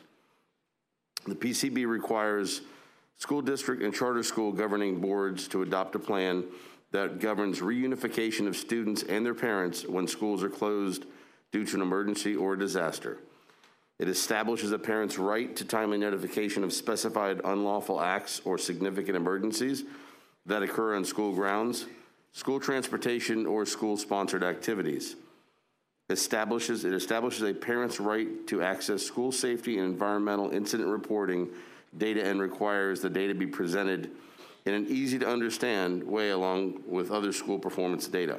Speaker 14: The P C B requires school district and charter school governing boards to adopt a plan that governs reunification of students and their parents when schools are closed due to an emergency or a disaster. It establishes a parent's right to timely notification of specified unlawful acts or significant emergencies that occur on school grounds, school transportation, or school-sponsored activities. Establishes, it establishes a parent's right to access school safety and environmental incident reporting data and requires the data be presented in an easy-to-understand way along with other school performance data.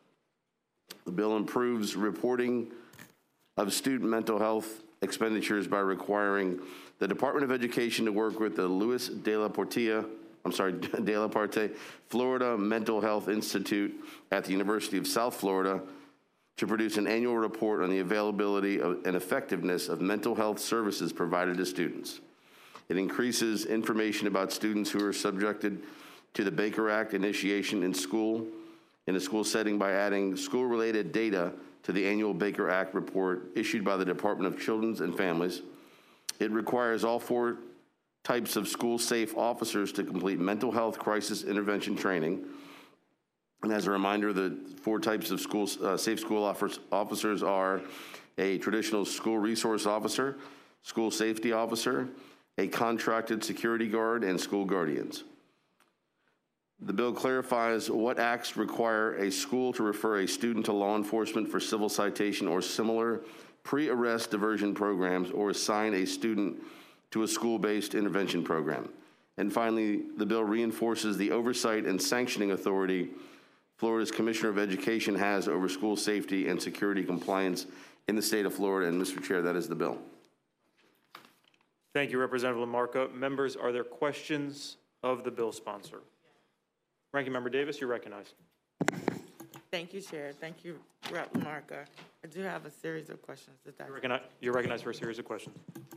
Speaker 14: The bill improves reporting of student mental health expenditures by requiring the Department of Education to work with the Luis de la Portilla, I'm sorry, de la Parte, Florida Mental Health Institute at the University of South Florida to produce an annual report on the availability of, and effectiveness of mental health services provided to students. It increases information about students who are subjected to the Baker Act initiation in school, in a school setting by adding school-related data to the annual Baker Act report issued by the Department of Children and Families. It requires all four types of school-safe officers to complete mental health crisis intervention training. And as a reminder, the four types of school, uh, safe school officers are a traditional school resource officer, school safety officer, a contracted security guard, and school guardians. The bill clarifies what acts require a school to refer a student to law enforcement for civil citation or similar pre-arrest diversion programs or assign a student to a school-based intervention program. And finally, the bill reinforces the oversight and sanctioning authority Florida's Commissioner of Education has over school safety and security compliance in the state of Florida. And Mister Chair, that is the bill.
Speaker 1: Thank you, Representative LaMarca. Members, are there questions of the bill sponsor? Ranking Member Davis, you're recognized.
Speaker 4: Thank you, Chair. Thank you, Rep. Lamarca. I do have a series of questions. Is that
Speaker 1: You're recogni- You're recognized for a series of questions.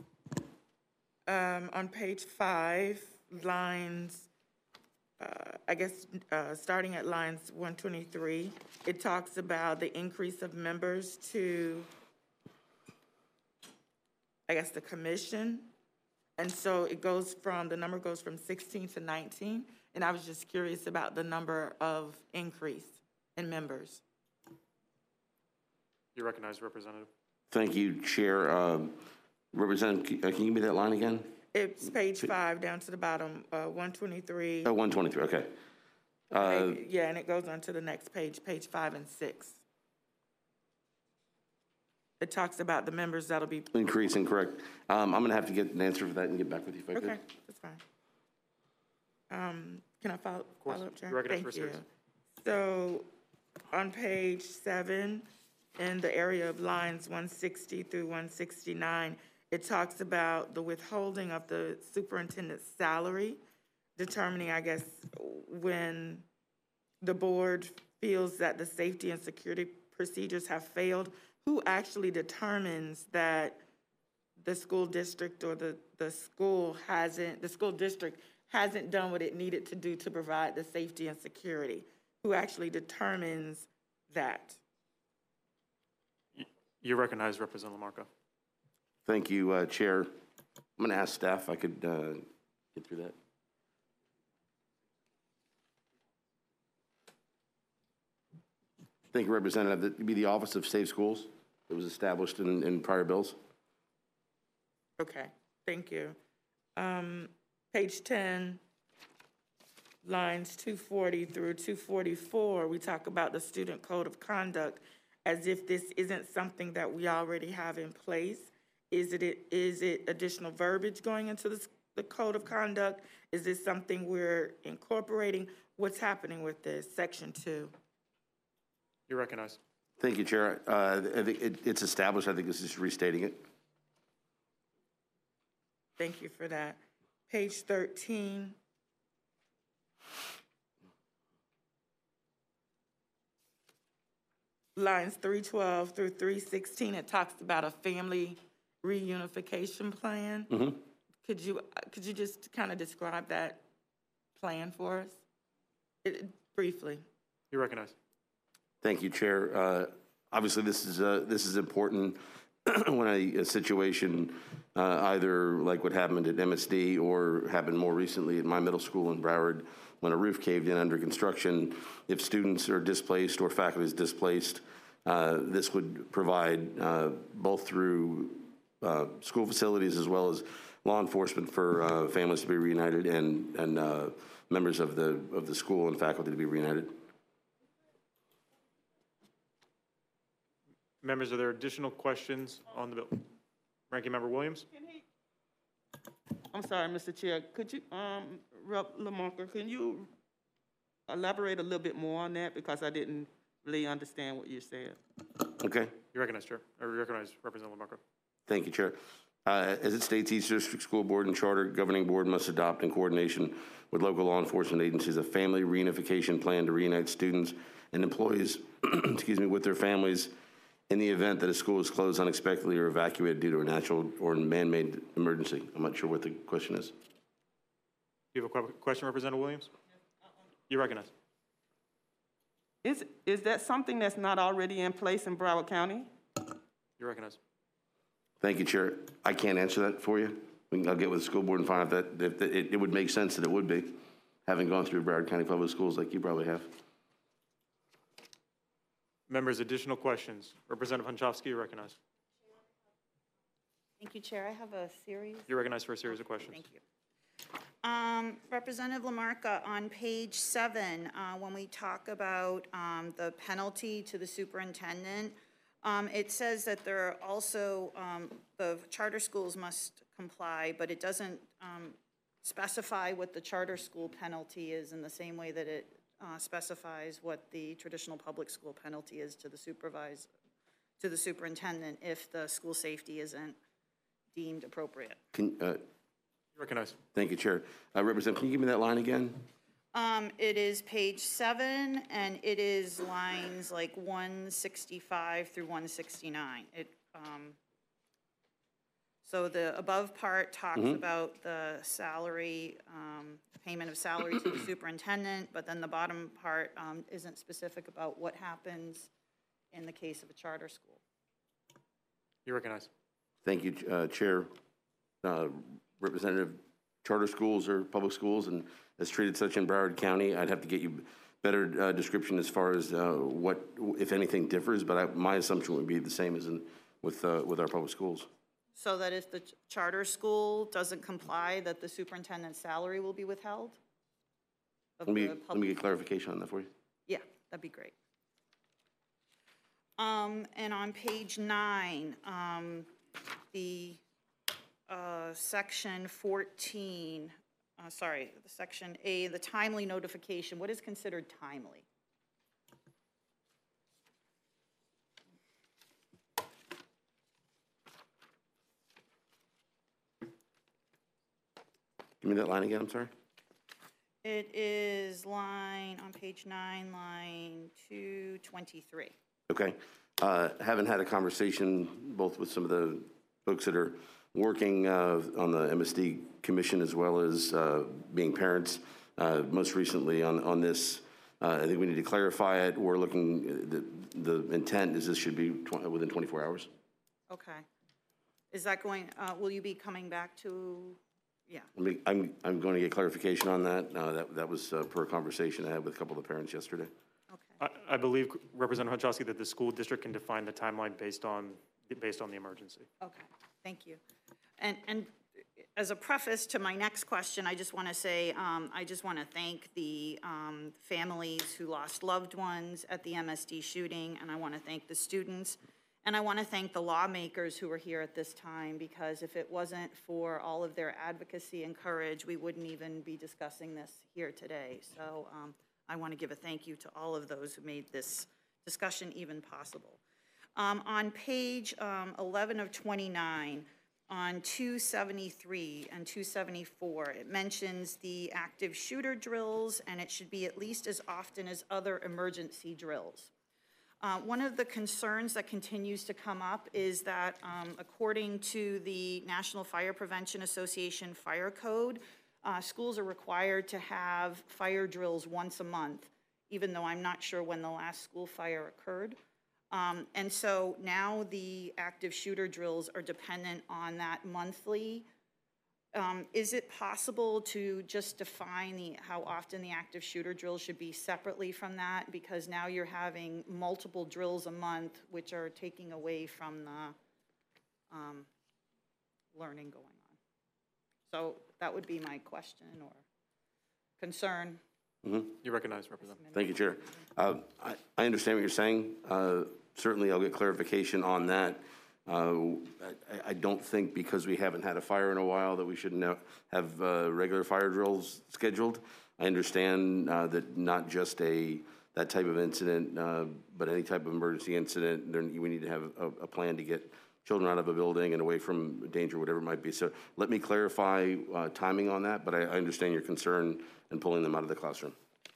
Speaker 4: Um, on page five, lines, uh, I guess, uh, starting at lines one twenty-three, it talks about the increase of members to, I guess, the commission. And so it goes from, the number goes from sixteen to nineteen. And I was just curious about the number of increase in members.
Speaker 1: You're recognized, Representative.
Speaker 14: Thank you, Chair. Um, Representative, can can you give me that line again?
Speaker 4: It's page five, down to the bottom, uh, one twenty-three.
Speaker 14: Oh, one twenty-three, okay. Uh,
Speaker 4: Yeah, and it goes on to the next page, page five and six. It talks about the members that'll be,
Speaker 14: Increasing, correct. Um, I'm going to have to get an answer for that and get back with you if I could.
Speaker 4: okay, that's fine. Um, can I follow,
Speaker 1: course.
Speaker 4: follow up, Chair?
Speaker 1: You're recognized
Speaker 4: Thank
Speaker 1: for a
Speaker 4: you.
Speaker 1: series.
Speaker 4: So, on page seven, in the area of lines one sixty through one sixty-nine, it talks about the withholding of the superintendent's salary, determining, I guess, when the board feels that the safety and security procedures have failed. Who actually determines that the school district or the, the school hasn't, the school district hasn't done what it needed to do to provide the safety and security? Who actually determines that?
Speaker 1: You're recognized, Representative LaMarca.
Speaker 14: Thank you, uh, Chair. I'm going to ask staff if I could uh, get through that. Thank you, Representative. That would be the Office of Safe Schools that was established in, in prior bills.
Speaker 4: Okay, thank you. Um, page ten, lines two forty through two forty-four, we talk about the student code of conduct as if this isn't something that we already have in place. Is it, is it additional verbiage going into the, the code of conduct? Is this something we're incorporating? What's happening with this, section two?
Speaker 1: You're recognized.
Speaker 14: Thank you, Chair. Uh, I think it, it's established. I think this is restating it.
Speaker 4: Thank you for that. Page thirteen. Lines three twelve through three sixteen, it talks about a family reunification plan.
Speaker 14: Mm-hmm.
Speaker 4: Could you, could you just kind of describe that plan for us? It, briefly.
Speaker 1: You're recognized.
Speaker 14: Thank you, Chair. Uh, obviously, this is uh, this is important when a, a situation uh, either like what happened at M S D or happened more recently at my middle school in Broward when a roof caved in under construction. If students are displaced or faculty is displaced, uh, this would provide uh, both through uh, school facilities as well as law enforcement for uh, families to be reunited and and uh, members of the of the school and faculty to be reunited.
Speaker 1: Members, are there additional questions on the bill? Ranking Member Williams?
Speaker 6: I'm sorry, Mister Chair, could you, um, Rep. LaMarca, can you elaborate a little bit more on that, because I didn't really understand what you said.
Speaker 14: Okay.
Speaker 1: You recognize, Chair, or you recognize Representative LaMarca.
Speaker 14: Thank you, Chair. Uh, as it states, each district school board and charter governing board must adopt in coordination with local law enforcement agencies a family reunification plan to reunite students and employees, excuse me, with their families in the event that a school is closed unexpectedly or evacuated due to a natural or man-made emergency. I'm not sure what the question is.
Speaker 1: You have a que- question, Representative Williams? You recognize.
Speaker 6: Is, is that something that's not already in place in Broward County?
Speaker 1: You recognize.
Speaker 14: Thank you, Chair. I can't answer that for you. We can, I'll get with the school board and find out that if it, it would make sense that it would be, having gone through Broward County Public Schools like you probably have.
Speaker 1: Members, additional questions? Representative Hunchofsky, you recognize.
Speaker 9: Thank you, Chair. I have a series.
Speaker 1: You're recognized for a series of questions.
Speaker 9: Thank you. Um, Representative LaMarca, on page seven, uh, when we talk about um, the penalty to the superintendent, um, it says that there are also, um, the charter schools must comply, but it doesn't um, specify what the charter school penalty is in the same way that it uh, specifies what the traditional public school penalty is to the supervisor, to the superintendent if the school safety isn't deemed appropriate.
Speaker 14: Can, uh,
Speaker 1: Recognize.
Speaker 14: thank you, Chair. Uh, Representative, can you give me that line again?
Speaker 9: Um, it is page seven, and it is lines like one sixty-five through one sixty-nine. It, um, so the above part talks about the salary, um, payment of salary to the superintendent, but then the bottom part, um, isn't specific about what happens in the case of a charter school.
Speaker 1: You recognize.
Speaker 14: Thank you, uh, Chair. Uh, Representative, charter schools are public schools and as treated such in Broward County. I'd have to get you better uh, description as far as uh, what, if anything, differs, but I, my assumption would be the same as in, with, uh, with our public schools.
Speaker 9: So that if the ch- charter school doesn't comply, that the superintendent's salary will be withheld? Of
Speaker 14: Let me,
Speaker 9: the
Speaker 14: let me
Speaker 9: public-
Speaker 14: get clarification on that for you.
Speaker 9: Yeah, that'd be great. Um, and on page nine, um, the, uh, section fourteen, uh, sorry, the section A, the timely notification, what is considered timely?
Speaker 14: Give me that line again, I'm sorry.
Speaker 9: It is line, on page nine, line two twenty-three.
Speaker 14: Okay. Uh, haven't had a conversation both with some of the folks that are working uh, on the M S D commission as well as uh, being parents. Uh, most recently on, on this, uh, I think we need to clarify it. We're looking, the, the intent is this should be tw within twenty-four hours.
Speaker 9: Okay. Is that going, uh, will you be coming back to, yeah,
Speaker 14: I mean, I'm, I'm going to get clarification on that. Uh, that, that was uh, per conversation I had with a couple of the parents yesterday.
Speaker 1: I, I believe, Representative Honchowski, that the school district can define the timeline based on, based on the emergency.
Speaker 9: okay, thank you. And, and as a preface to my next question, I just want to say, um, I just want to thank the um, families who lost loved ones at the M S D shooting, and I want to thank the students, and I want to thank the lawmakers who are here at this time, because if it wasn't for all of their advocacy and courage, we wouldn't even be discussing this here today. So um, I want to give a thank you to all of those who made this discussion even possible. Um, on page um, eleven of twenty-nine, on two seventy-three and two seventy-four, it mentions the active shooter drills, and it should be at least as often as other emergency drills. Uh, one of the concerns that continues to come up is that um, according to the National Fire Prevention Association Fire Code, uh, schools are required to have fire drills once a month, even though I'm not sure when the last school fire occurred. Um, and so now the active shooter drills are dependent on that monthly. Um, is it possible to just define the, how often the active shooter drills should be separately from that? Because now you're having multiple drills a month, which are taking away from the um, learning going on. So that would be my question or concern.
Speaker 14: Mm-hmm.
Speaker 1: You recognize, Representative.
Speaker 14: Thank you, Chair. Uh, I, I understand what you're saying. Uh, certainly, I'll get clarification on that. Uh, I, I don't think because we haven't had a fire in a while that we shouldn't have uh, regular fire drills scheduled. I understand uh, that not just a that type of incident, uh, but any type of emergency incident, there, we need to have a, a plan to get children out of a building and away from danger, whatever it might be. So let me clarify uh, timing on that, but I, I understand your concern in pulling them out of the classroom.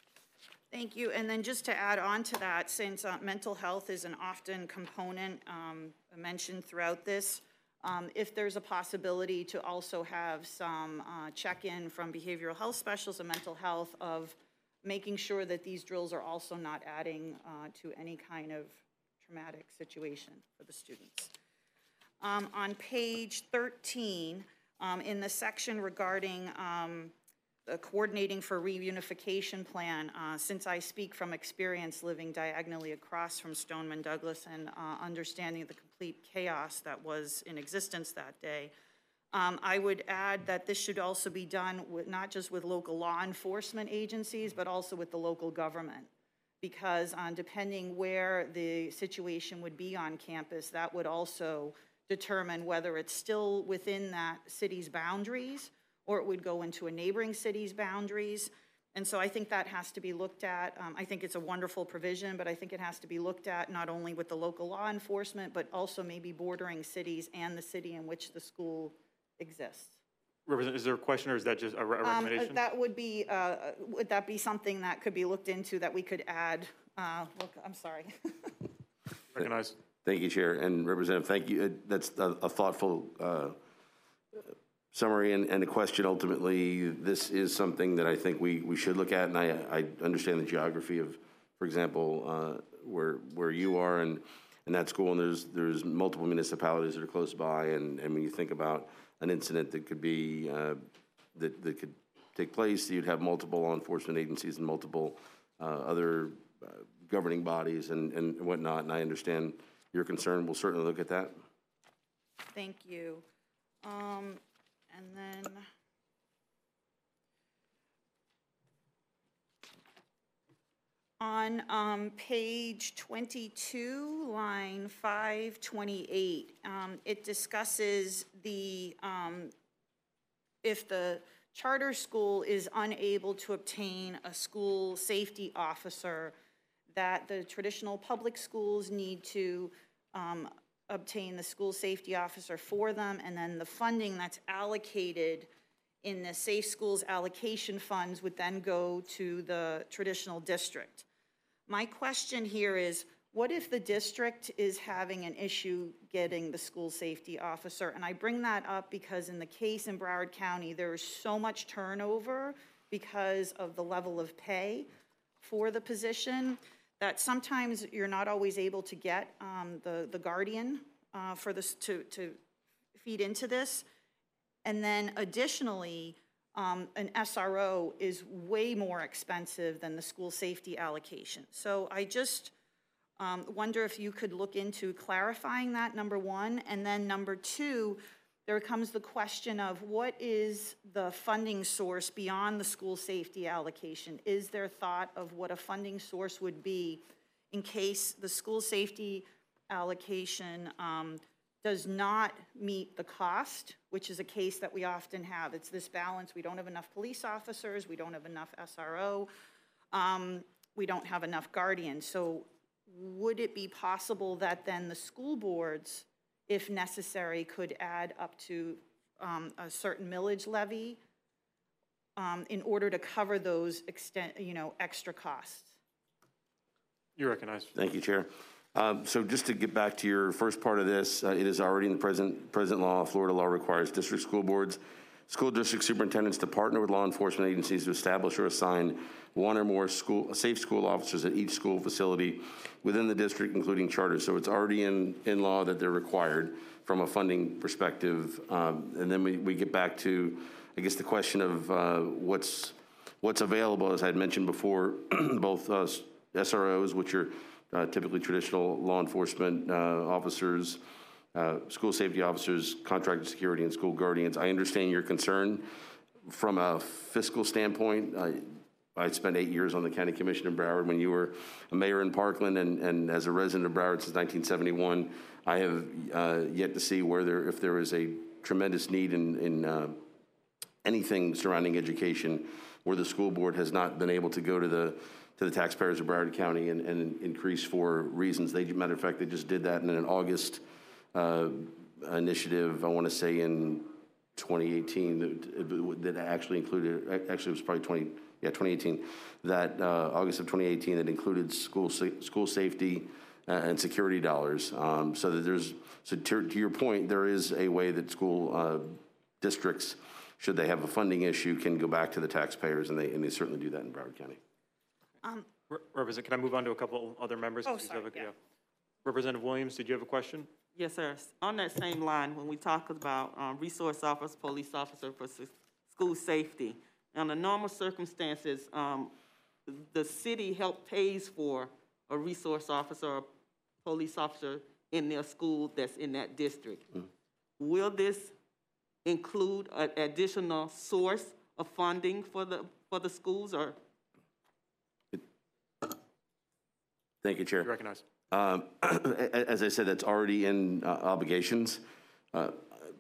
Speaker 9: Thank you. And then just to add on to that, since uh, mental health is an often component um, mentioned throughout this, um, if there's a possibility to also have some uh, check-in from behavioral health specialists and mental health of making sure that these drills are also not adding uh, to any kind of traumatic situation for the students. Um, on page thirteen, um, in the section regarding um, the coordinating for reunification plan, uh, since I speak from experience living diagonally across from Stoneman Douglas and uh, understanding the complete chaos that was in existence that day, um, I would add that this should also be done with, not just with local law enforcement agencies, but also with the local government. Because uh, depending where the situation would be on campus, that would also determine whether it's still within that city's boundaries or it would go into a neighboring city's boundaries. And so I think that has to be looked at. Um, I think it's a wonderful provision, but I think it has to be looked at not only with the local law enforcement, but also maybe bordering cities and the city in which the school exists.
Speaker 1: Representative, is there a question or is that just a re- a
Speaker 9: Um,
Speaker 1: recommendation?
Speaker 9: That would be, uh, would that be something that could be looked into that we could add? Uh, look, I'm sorry.
Speaker 1: Recognize.
Speaker 14: Thank you, Chair. And Representative, thank you. Uh, That's a a thoughtful uh, summary and, and a question. Ultimately, this is something that I think we, we should look at, and I, I understand the geography of, for example, uh, where where you are and, and that school, and there's there's multiple municipalities that are close by, and, and when you think about an incident that could be, uh, that, that could take place, you'd have multiple law enforcement agencies and multiple uh, other uh, governing bodies and, and whatnot, and I understand your concern. We'll certainly look at that.
Speaker 9: Thank you. Um, and then on um, page twenty-two, line five twenty-eight, um, it discusses the, um, if the charter school is unable to obtain a school safety officer, that the traditional public schools need to um, obtain the school safety officer for them, and then the funding that's allocated in the Safe Schools allocation funds would then go to the traditional district. My question here is, what if the district is having an issue getting the school safety officer? And I bring that up because in the case in Broward County, there is so much turnover because of the level of pay for the position that sometimes you're not always able to get um, the, the guardian uh, for this to, to feed into this. And then additionally, um, an S R O is way more expensive than the school safety allocation. So I just um, wonder if you could look into clarifying that, number one. And then number two, there comes the question of what is the funding source beyond the school safety allocation? Is there thought of what a funding source would be in case the school safety allocation um, does not meet the cost, which is a case that we often have. It's this balance. We don't have enough police officers. We don't have enough S R O. Um, we don't have enough guardians. So would it be possible that then the school boards, if necessary, could add up to um, a certain millage levy um, in order to cover those extent, you know, extra costs?
Speaker 1: You recognize.
Speaker 14: Thank you, Chair. Um, so just to get back to your first part of this, uh, it is already in the present, present law. Florida law requires district school boards, school district superintendents to partner with law enforcement agencies to establish or assign one or more school, safe school officers at each school facility within the district, including charters. So it's already in, in law that they're required from a funding perspective. Um, and then we, we get back to, I guess, the question of uh, what's, what's available, as I had mentioned before, both uh, S R Os, which are uh, typically traditional law enforcement uh, officers, uh, school safety officers, contracted security, and school guardians. I understand your concern. From a fiscal standpoint, I, I spent eight years on the county commission in Broward when you were a mayor in Parkland, and, and as a resident of Broward since nineteen seventy-one, I have uh, yet to see where there, if there is a tremendous need in, in uh, anything surrounding education where the school board has not been able to go to the to the taxpayers of Broward County and, and increase for reasons. They, matter of fact, they just did that in an August uh, initiative, I want to say in twenty eighteen, that, that actually included, actually it was probably twenty, yeah, twenty eighteen, that uh, August of twenty eighteen, that included school school safety uh, and security dollars. Um, so that there's, so to, to your point, there is a way that school uh, districts, should they have a funding issue, can go back to the taxpayers, and they, and they certainly do that in Broward County.
Speaker 9: Um,
Speaker 1: Re- Representative, can I move on to a couple other members?
Speaker 9: Oh,
Speaker 1: Because you
Speaker 9: sorry,
Speaker 1: have a-
Speaker 9: yeah.
Speaker 1: Representative Williams, did you have a question?
Speaker 6: Yes, sir. On that same line, when we talk about um, resource officer, police officer for s- school safety, under normal circumstances, um, the city help pays for a resource officer or police officer in their school that's in that district.
Speaker 14: Mm-hmm.
Speaker 6: Will this include an additional source of funding for the for the schools, or?
Speaker 14: Thank you, Chair.
Speaker 1: You recognize.
Speaker 14: Um, as I said, that's already in uh, obligations. Uh,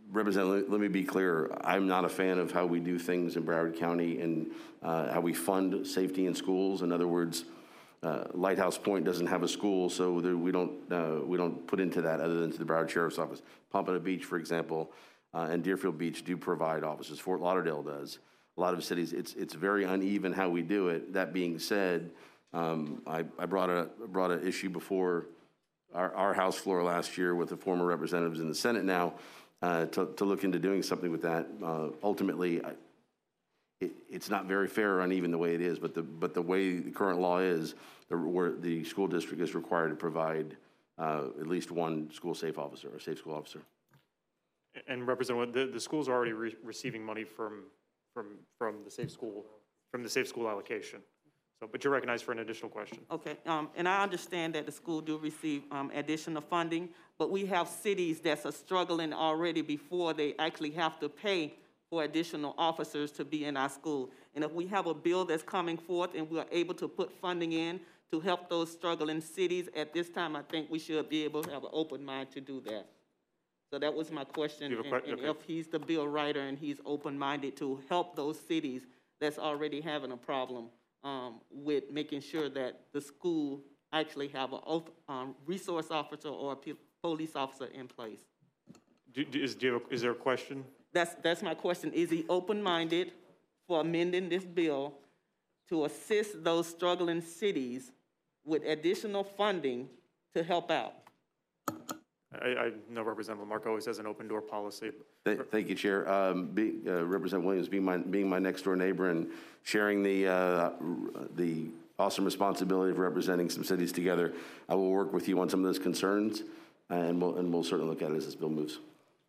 Speaker 14: Representative, let me be clear. I'm not a fan of how we do things in Broward County and uh, how we fund safety in schools. In other words, uh, Lighthouse Point doesn't have a school, so there, we don't uh, we don't put into that other than to the Broward Sheriff's Office. Pompano Beach, for example, uh, and Deerfield Beach do provide offices. Fort Lauderdale does. A lot of cities, it's it's very uneven how we do it. That being said, um, I, I brought a brought an issue before our, our House floor last year with the former representatives in the Senate now. Uh, to, to look into doing something with that. Uh, ultimately, I, it, it's not very fair or uneven the way it is, but the but the way the current law is, the, where the school district is required to provide uh, at least one school safe officer or safe school officer.
Speaker 1: And Representative, the, the schools are already re receiving money from from from the safe school from the safe school allocation. So, but you're recognized for an additional question.
Speaker 6: Okay, um, and I understand that the school do receive, um, additional funding, but we have cities that are struggling already before they actually have to pay for additional officers to be in our school. And if we have a bill that's coming forth and we are able to put funding in to help those struggling cities at this time, I think we should be able to have an open mind to do that. So that was my question,
Speaker 1: You have a
Speaker 6: and,
Speaker 1: que-
Speaker 6: and
Speaker 1: okay.
Speaker 6: if he's the bill writer and he's open-minded to help those cities that's already having a problem Um, with making sure that the school actually have a um, resource officer or a police officer in place.
Speaker 1: Do, do, is, do you have a, is there a question?
Speaker 6: That's, that's my question. Is he open-minded for amending this bill to assist those struggling cities with additional funding to help out?
Speaker 1: I, I know Representative Lamarck always has an open door policy.
Speaker 14: Th thank you, Chair. Um, be, uh, Representative Williams, being my being my next door neighbor and sharing the uh, the awesome responsibility of representing some cities together, I will work with you on some of those concerns, and we'll and we'll certainly look at it as this bill moves.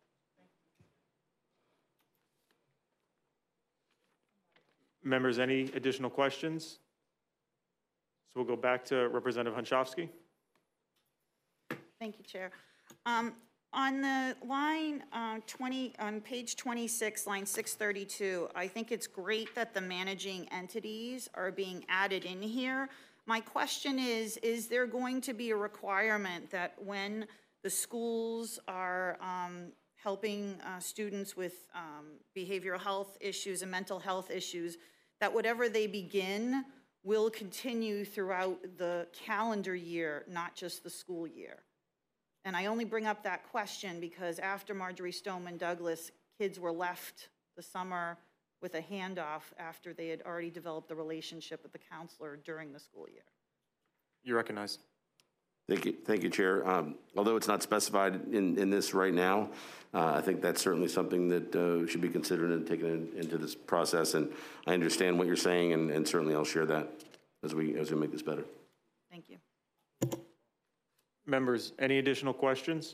Speaker 1: Members, any additional questions? So we'll go back to Representative Hunchofsky.
Speaker 9: Thank you, Chair. Um, on the line uh, twenty, on page twenty-six, line six thirty-two, I think it's great that the managing entities are being added in here. My question is, is there going to be a requirement that when the schools are um, helping uh, students with um, behavioral health issues and mental health issues, that whatever they begin will continue throughout the calendar year, not just the school year? And I only bring up that question because after Marjory Stoneman Douglas, kids were left the summer with a handoff after they had already developed the relationship with the counselor during the school year.
Speaker 1: You recognize.
Speaker 14: Thank you, thank you, Chair. Um, although it's not specified in, in this right now, uh, I think that's certainly something that uh, should be considered and taken in, into this process. And I understand what you're saying, and, and certainly I'll share that as we as we make this better.
Speaker 9: Thank you.
Speaker 1: Members, any additional questions?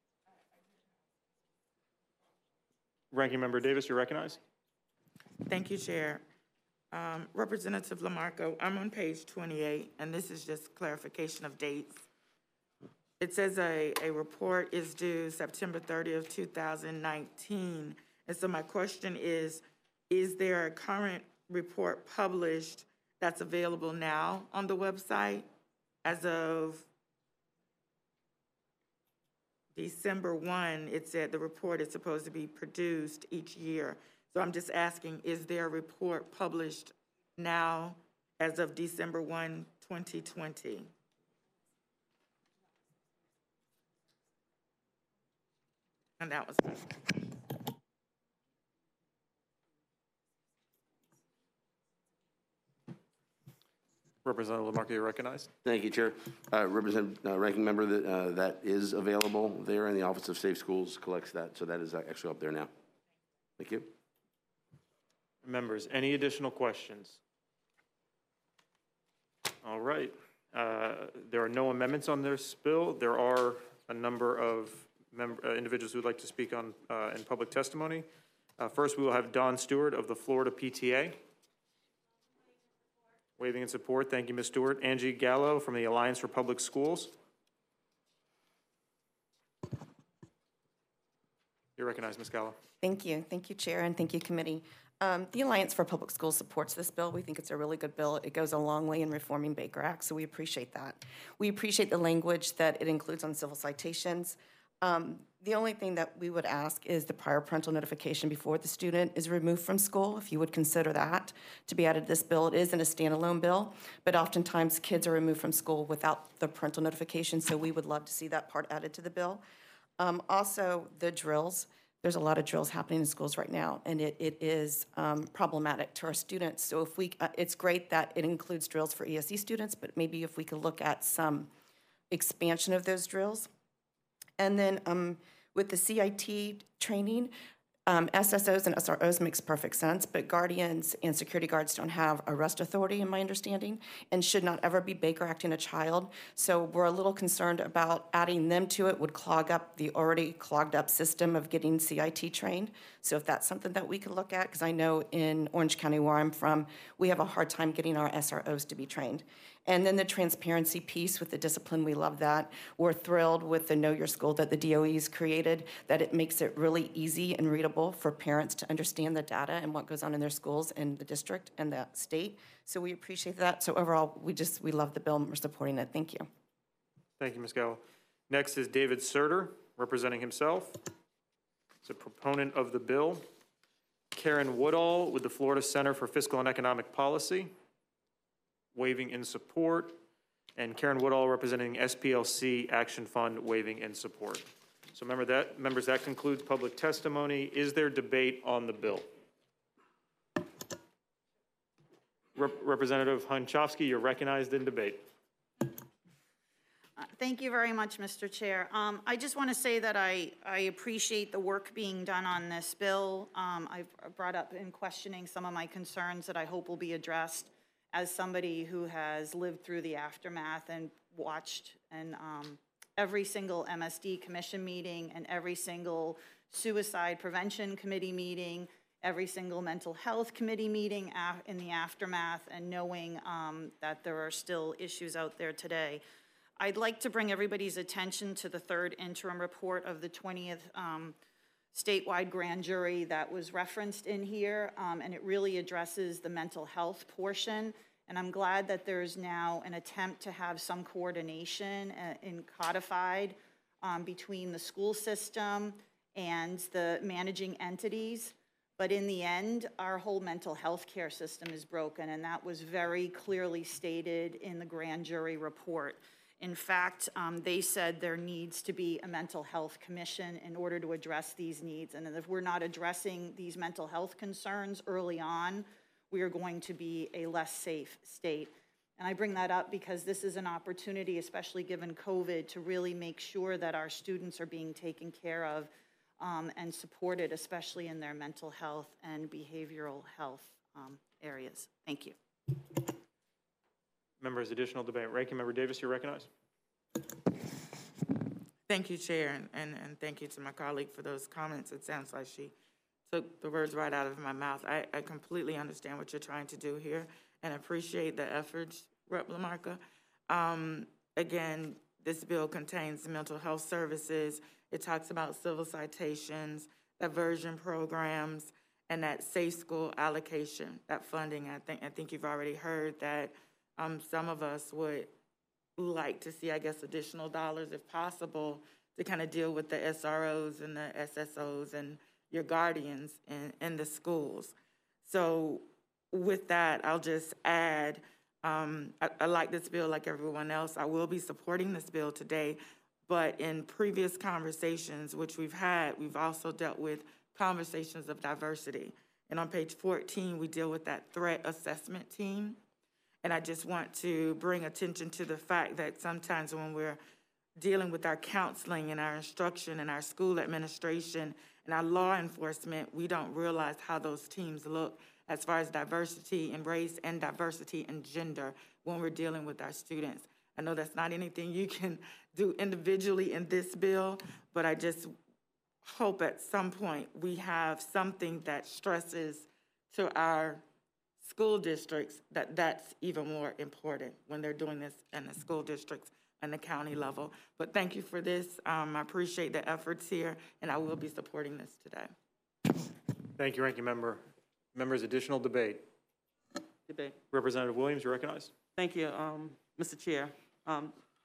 Speaker 1: Ranking Member Davis, you're recognized.
Speaker 4: Thank you, Chair. Um, Representative Lamarco, I'm on page twenty-eight, and this is just clarification of dates. It says a, a report is due September thirtieth, two thousand nineteen. And so my question is, is there a current report published that's available now on the website as of December first? It said the report is supposed to be produced each year. So I'm just asking, is there a report published now as of December first, twenty twenty? And that was
Speaker 1: Representative Lamarck, you're recognized.
Speaker 14: Thank you, Chair. Uh, Representative uh, Ranking Member, that uh, that is available there in the Office of Safe Schools collects that, so that is actually up there now. Thank you.
Speaker 1: Members, any additional questions? All right. Uh, there are no amendments on this bill. There are a number of mem uh, individuals who would like to speak on uh, in public testimony. Uh, first, we will have Don Stewart of the Florida P T A. Waving in support. Thank you, Miz Stewart. Angie Gallo from the Alliance for Public Schools. You're recognized, Miz Gallo.
Speaker 15: Thank you. Thank you, Chair, and thank you, Committee. Um, the Alliance for Public Schools supports this bill. We think it's a really good bill. It goes a long way in reforming Baker Act, so we appreciate that. We appreciate the language that it includes on civil citations. Um, The only thing that we would ask is the prior parental notification before the student is removed from school, if you would consider that to be added to this bill. It is in a standalone bill, but oftentimes kids are removed from school without the parental notification, so we would love to see that part added to the bill. Um, Also, the drills. There's a lot of drills happening in schools right now, and it, it is um, problematic to our students. So if we, uh, it's great that it includes drills for E S E students, but maybe if we could look at some expansion of those drills. And then um, with the C I T training, um, S S Os and S R Os makes perfect sense, but guardians and security guards don't have arrest authority, in my understanding, and should not ever be Baker acting a child. So we're a little concerned about adding them to it would clog up the already clogged up system of getting C I T trained. So if that's something that we could look at, because I know in Orange County, where I'm from, we have a hard time getting our S R Os to be trained. And then the transparency piece with the discipline, we love that. We're thrilled with the Know Your School that the D O E's created, that it makes it really easy and readable for parents to understand the data and what goes on in their schools and the district and the state. So we appreciate that. So overall, we just, we love the bill and we're supporting it. Thank you.
Speaker 1: Thank you, Miz Gallo. Next is David Surter, representing himself. He's a proponent of the bill. Karen Woodall with the Florida Center for Fiscal and Economic Policy, waving in support, and Karen Woodall representing S P L C Action Fund, waving in support. So remember that, members, that concludes public testimony. Is there debate on the bill? Rep Representative Hunchofsky, you're recognized in debate.
Speaker 9: Uh, Thank you very much, Mister Chair. Um, I just want to say that I, I appreciate the work being done on this bill. Um, I've brought up in questioning some of my concerns that I hope will be addressed as somebody who has lived through the aftermath and watched and um, every single M S D commission meeting and every single suicide prevention committee meeting, every single mental health committee meeting in the aftermath, and knowing um, that there are still issues out there today. I'd like to bring everybody's attention to the third interim report of the twentieth um, statewide grand jury that was referenced in here, um, and it really addresses the mental health portion. And I'm glad that there's now an attempt to have some coordination uh, in codified um, between the school system and the managing entities. But in the end, our whole mental health care system is broken, and that was very clearly stated in the grand jury report. In fact, um, they said there needs to be a mental health commission in order to address these needs. And if we're not addressing these mental health concerns early on, we are going to be a less safe state. And I bring that up because this is an opportunity, especially given COVID, to really make sure that our students are being taken care of um, and supported, especially in their mental health and behavioral health um, areas. Thank you.
Speaker 1: Members, additional debate. Ranking Member Davis, you're recognized.
Speaker 4: Thank you, Chair, and, and, and thank you to my colleague for those comments. It sounds like she took the words right out of my mouth. I, I completely understand what you're trying to do here and appreciate the efforts, Representative LaMarca. Um, again, this bill contains mental health services. It talks about civil citations, diversion programs, and that safe school allocation, that funding. I think, I think you've already heard that Um, some of us would like to see, I guess, additional dollars if possible to kind of deal with the S R Os and the S S Os and your guardians in, in the schools. So with that, I'll just add, um, I, I like this bill like everyone else. I will be supporting this bill today, but in previous conversations, which we've had, we've also dealt with conversations of diversity. And on page fourteen, we deal with that threat assessment team. And I just want to bring attention to the fact that sometimes when we're dealing with our counseling and our instruction and our school administration and our law enforcement, we don't realize how those teams look as far as diversity in race and diversity in gender when we're dealing with our students. I know that's not anything you can do individually in this bill, but I just hope at some point we have something that stresses to our school districts that that's even more important when they're doing this in the school districts and the county level. But thank you for this. Um, I appreciate the efforts here, and I will be supporting this today.
Speaker 1: Thank you, Ranking Member. Members, additional debate.
Speaker 6: Debate.
Speaker 1: Representative Williams, you're recognized.
Speaker 6: Thank you, um, Mister Chair. Um,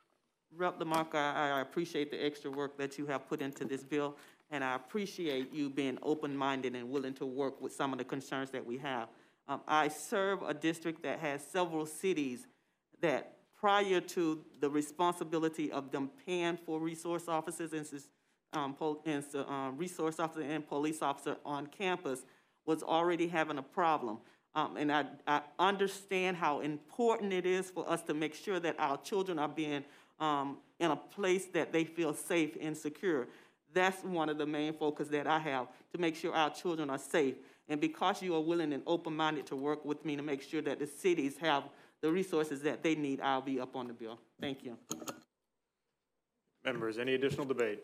Speaker 6: Rep DeMarco, I I appreciate the extra work that you have put into this bill, and I appreciate you being open-minded and willing to work with some of the concerns that we have. Um, I serve a district that has several cities that prior to the responsibility of them paying for resource officers and, um, pol and uh, resource officer and police officer on campus was already having a problem. Um, and I, I understand how important it is for us to make sure that our children are being um, in a place that they feel safe and secure. That's one of the main focus that I have, to make sure our children are safe. And because you are willing and open-minded to work with me to make sure that the cities have the resources that they need, I'll be up on the bill. Thank you.
Speaker 1: Members, any additional debate?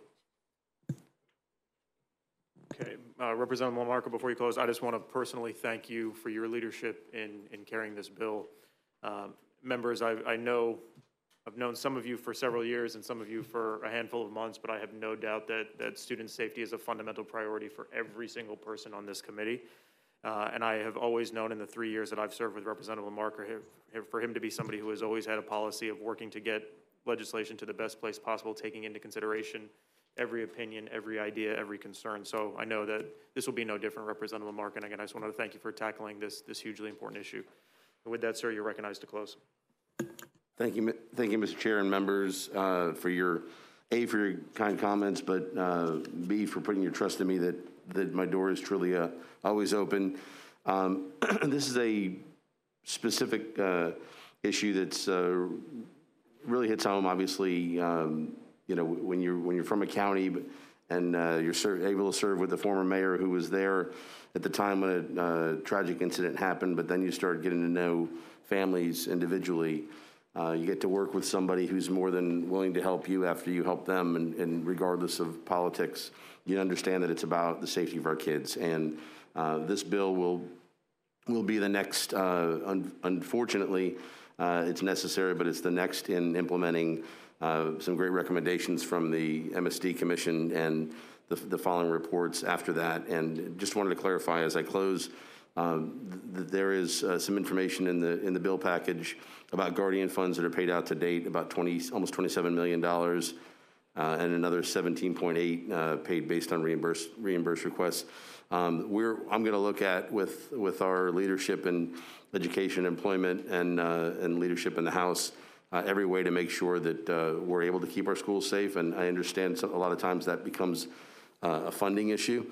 Speaker 1: Okay, uh, Representative LaMarca, before you close, I just want to personally thank you for your leadership in, in carrying this bill. Um, members, I, I know, I've known some of you for several years and some of you for a handful of months, but I have no doubt that, that student safety is a fundamental priority for every single person on this committee. Uh, and I have always known in the three years that I've served with Representative LaMarca for him to be somebody who has always had a policy of working to get legislation to the best place possible, taking into consideration every opinion, every idea, every concern. So I know that this will be no different, Representative LaMarca. And again, I just wanted to thank you for tackling this, this hugely important issue. And with that, sir, you're recognized to close.
Speaker 14: Thank you, thank you, Mister Chair and members, uh, for your, A, for your kind comments, but uh, B, for putting your trust in me that, that my door is truly uh, always open. Um, this is a specific uh, issue that's uh, really hits home, obviously, um, you know, when you're, when you're from a county and uh, you're ser- able to serve with the former mayor who was there at the time when a uh, tragic incident happened, but then you start getting to know families individually. Uh, you get to work with somebody who's more than willing to help you after you help them, and, and regardless of politics, you understand that it's about the safety of our kids. And uh, this bill will will be the next, uh, un unfortunately, uh, it's necessary, but it's the next in implementing uh, some great recommendations from the M S D Commission and the, the following reports after that. And just wanted to clarify as I close, Um, th there is uh, some information in the in the bill package about Guardian funds that are paid out to date, about twenty, almost twenty-seven million dollars, uh, and another seventeen point eight uh, paid based on reimbursed reimbursed requests. Um, we're I'm going to look at with with our leadership in education, employment, and uh, and leadership in the House, uh, every way to make sure that uh, we're able to keep our schools safe. And I understand some, a lot of times that becomes uh, a funding issue.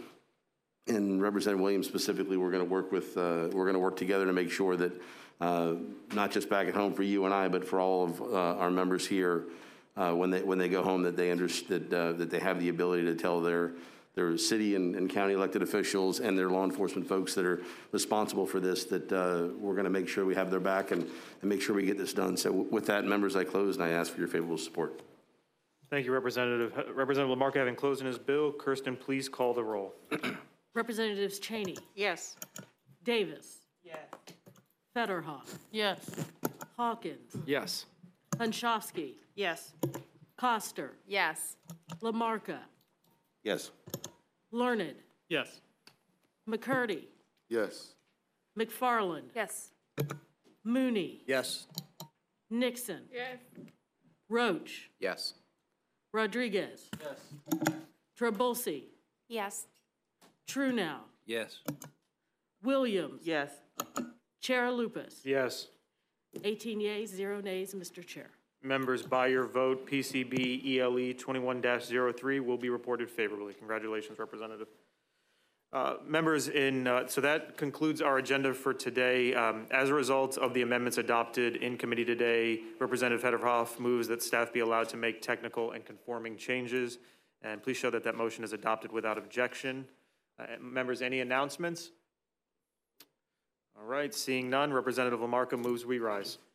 Speaker 14: And Representative Williams specifically, we're going to work with, uh, we're going to work together to make sure that uh, not just back at home for you and I, but for all of uh, our members here, uh, when they when they go home, that they understood uh, that they have the ability to tell their their city and, and county elected officials and their law enforcement folks that are responsible for this, that uh, we're going to make sure we have their back and, and make sure we get this done. So with that, members, I close and I ask for your favorable support.
Speaker 1: Thank you, Representative. Representative LaMarca having closed in his bill, Kirsten, please call the roll.
Speaker 2: Representatives Cheney.
Speaker 9: Yes.
Speaker 2: Davis.
Speaker 6: Yes.
Speaker 2: Federhoff.
Speaker 16: Yes.
Speaker 2: Hawkins.
Speaker 10: Yes.
Speaker 2: Hunchofsky.
Speaker 9: Yes.
Speaker 2: Coster.
Speaker 9: Yes.
Speaker 2: LaMarca.
Speaker 14: Yes.
Speaker 2: Learned.
Speaker 12: Yes.
Speaker 2: McCurdy.
Speaker 10: Yes.
Speaker 2: McFarland.
Speaker 9: Yes.
Speaker 2: Mooney.
Speaker 10: Yes.
Speaker 2: Nixon.
Speaker 16: Yes.
Speaker 2: Roach.
Speaker 10: Yes.
Speaker 2: Rodriguez.
Speaker 12: Yes.
Speaker 2: Trabulsi.
Speaker 9: Yes.
Speaker 2: Truenow.
Speaker 10: Yes.
Speaker 2: Williams.
Speaker 6: Yes.
Speaker 2: Chair Lupus.
Speaker 1: Yes.
Speaker 2: eighteen yeas, zero nays, Mister Chair.
Speaker 1: Members, by your vote, P C B E L E twenty-one dash zero three will be reported favorably. Congratulations, Representative. Uh, members, in uh, so that concludes our agenda for today. Um, as a result of the amendments adopted in committee today, Representative Federhoff moves that staff be allowed to make technical and conforming changes. And please show that that motion is adopted without objection. Uh, members, any announcements? All right, seeing none, Representative LaMarca moves we rise.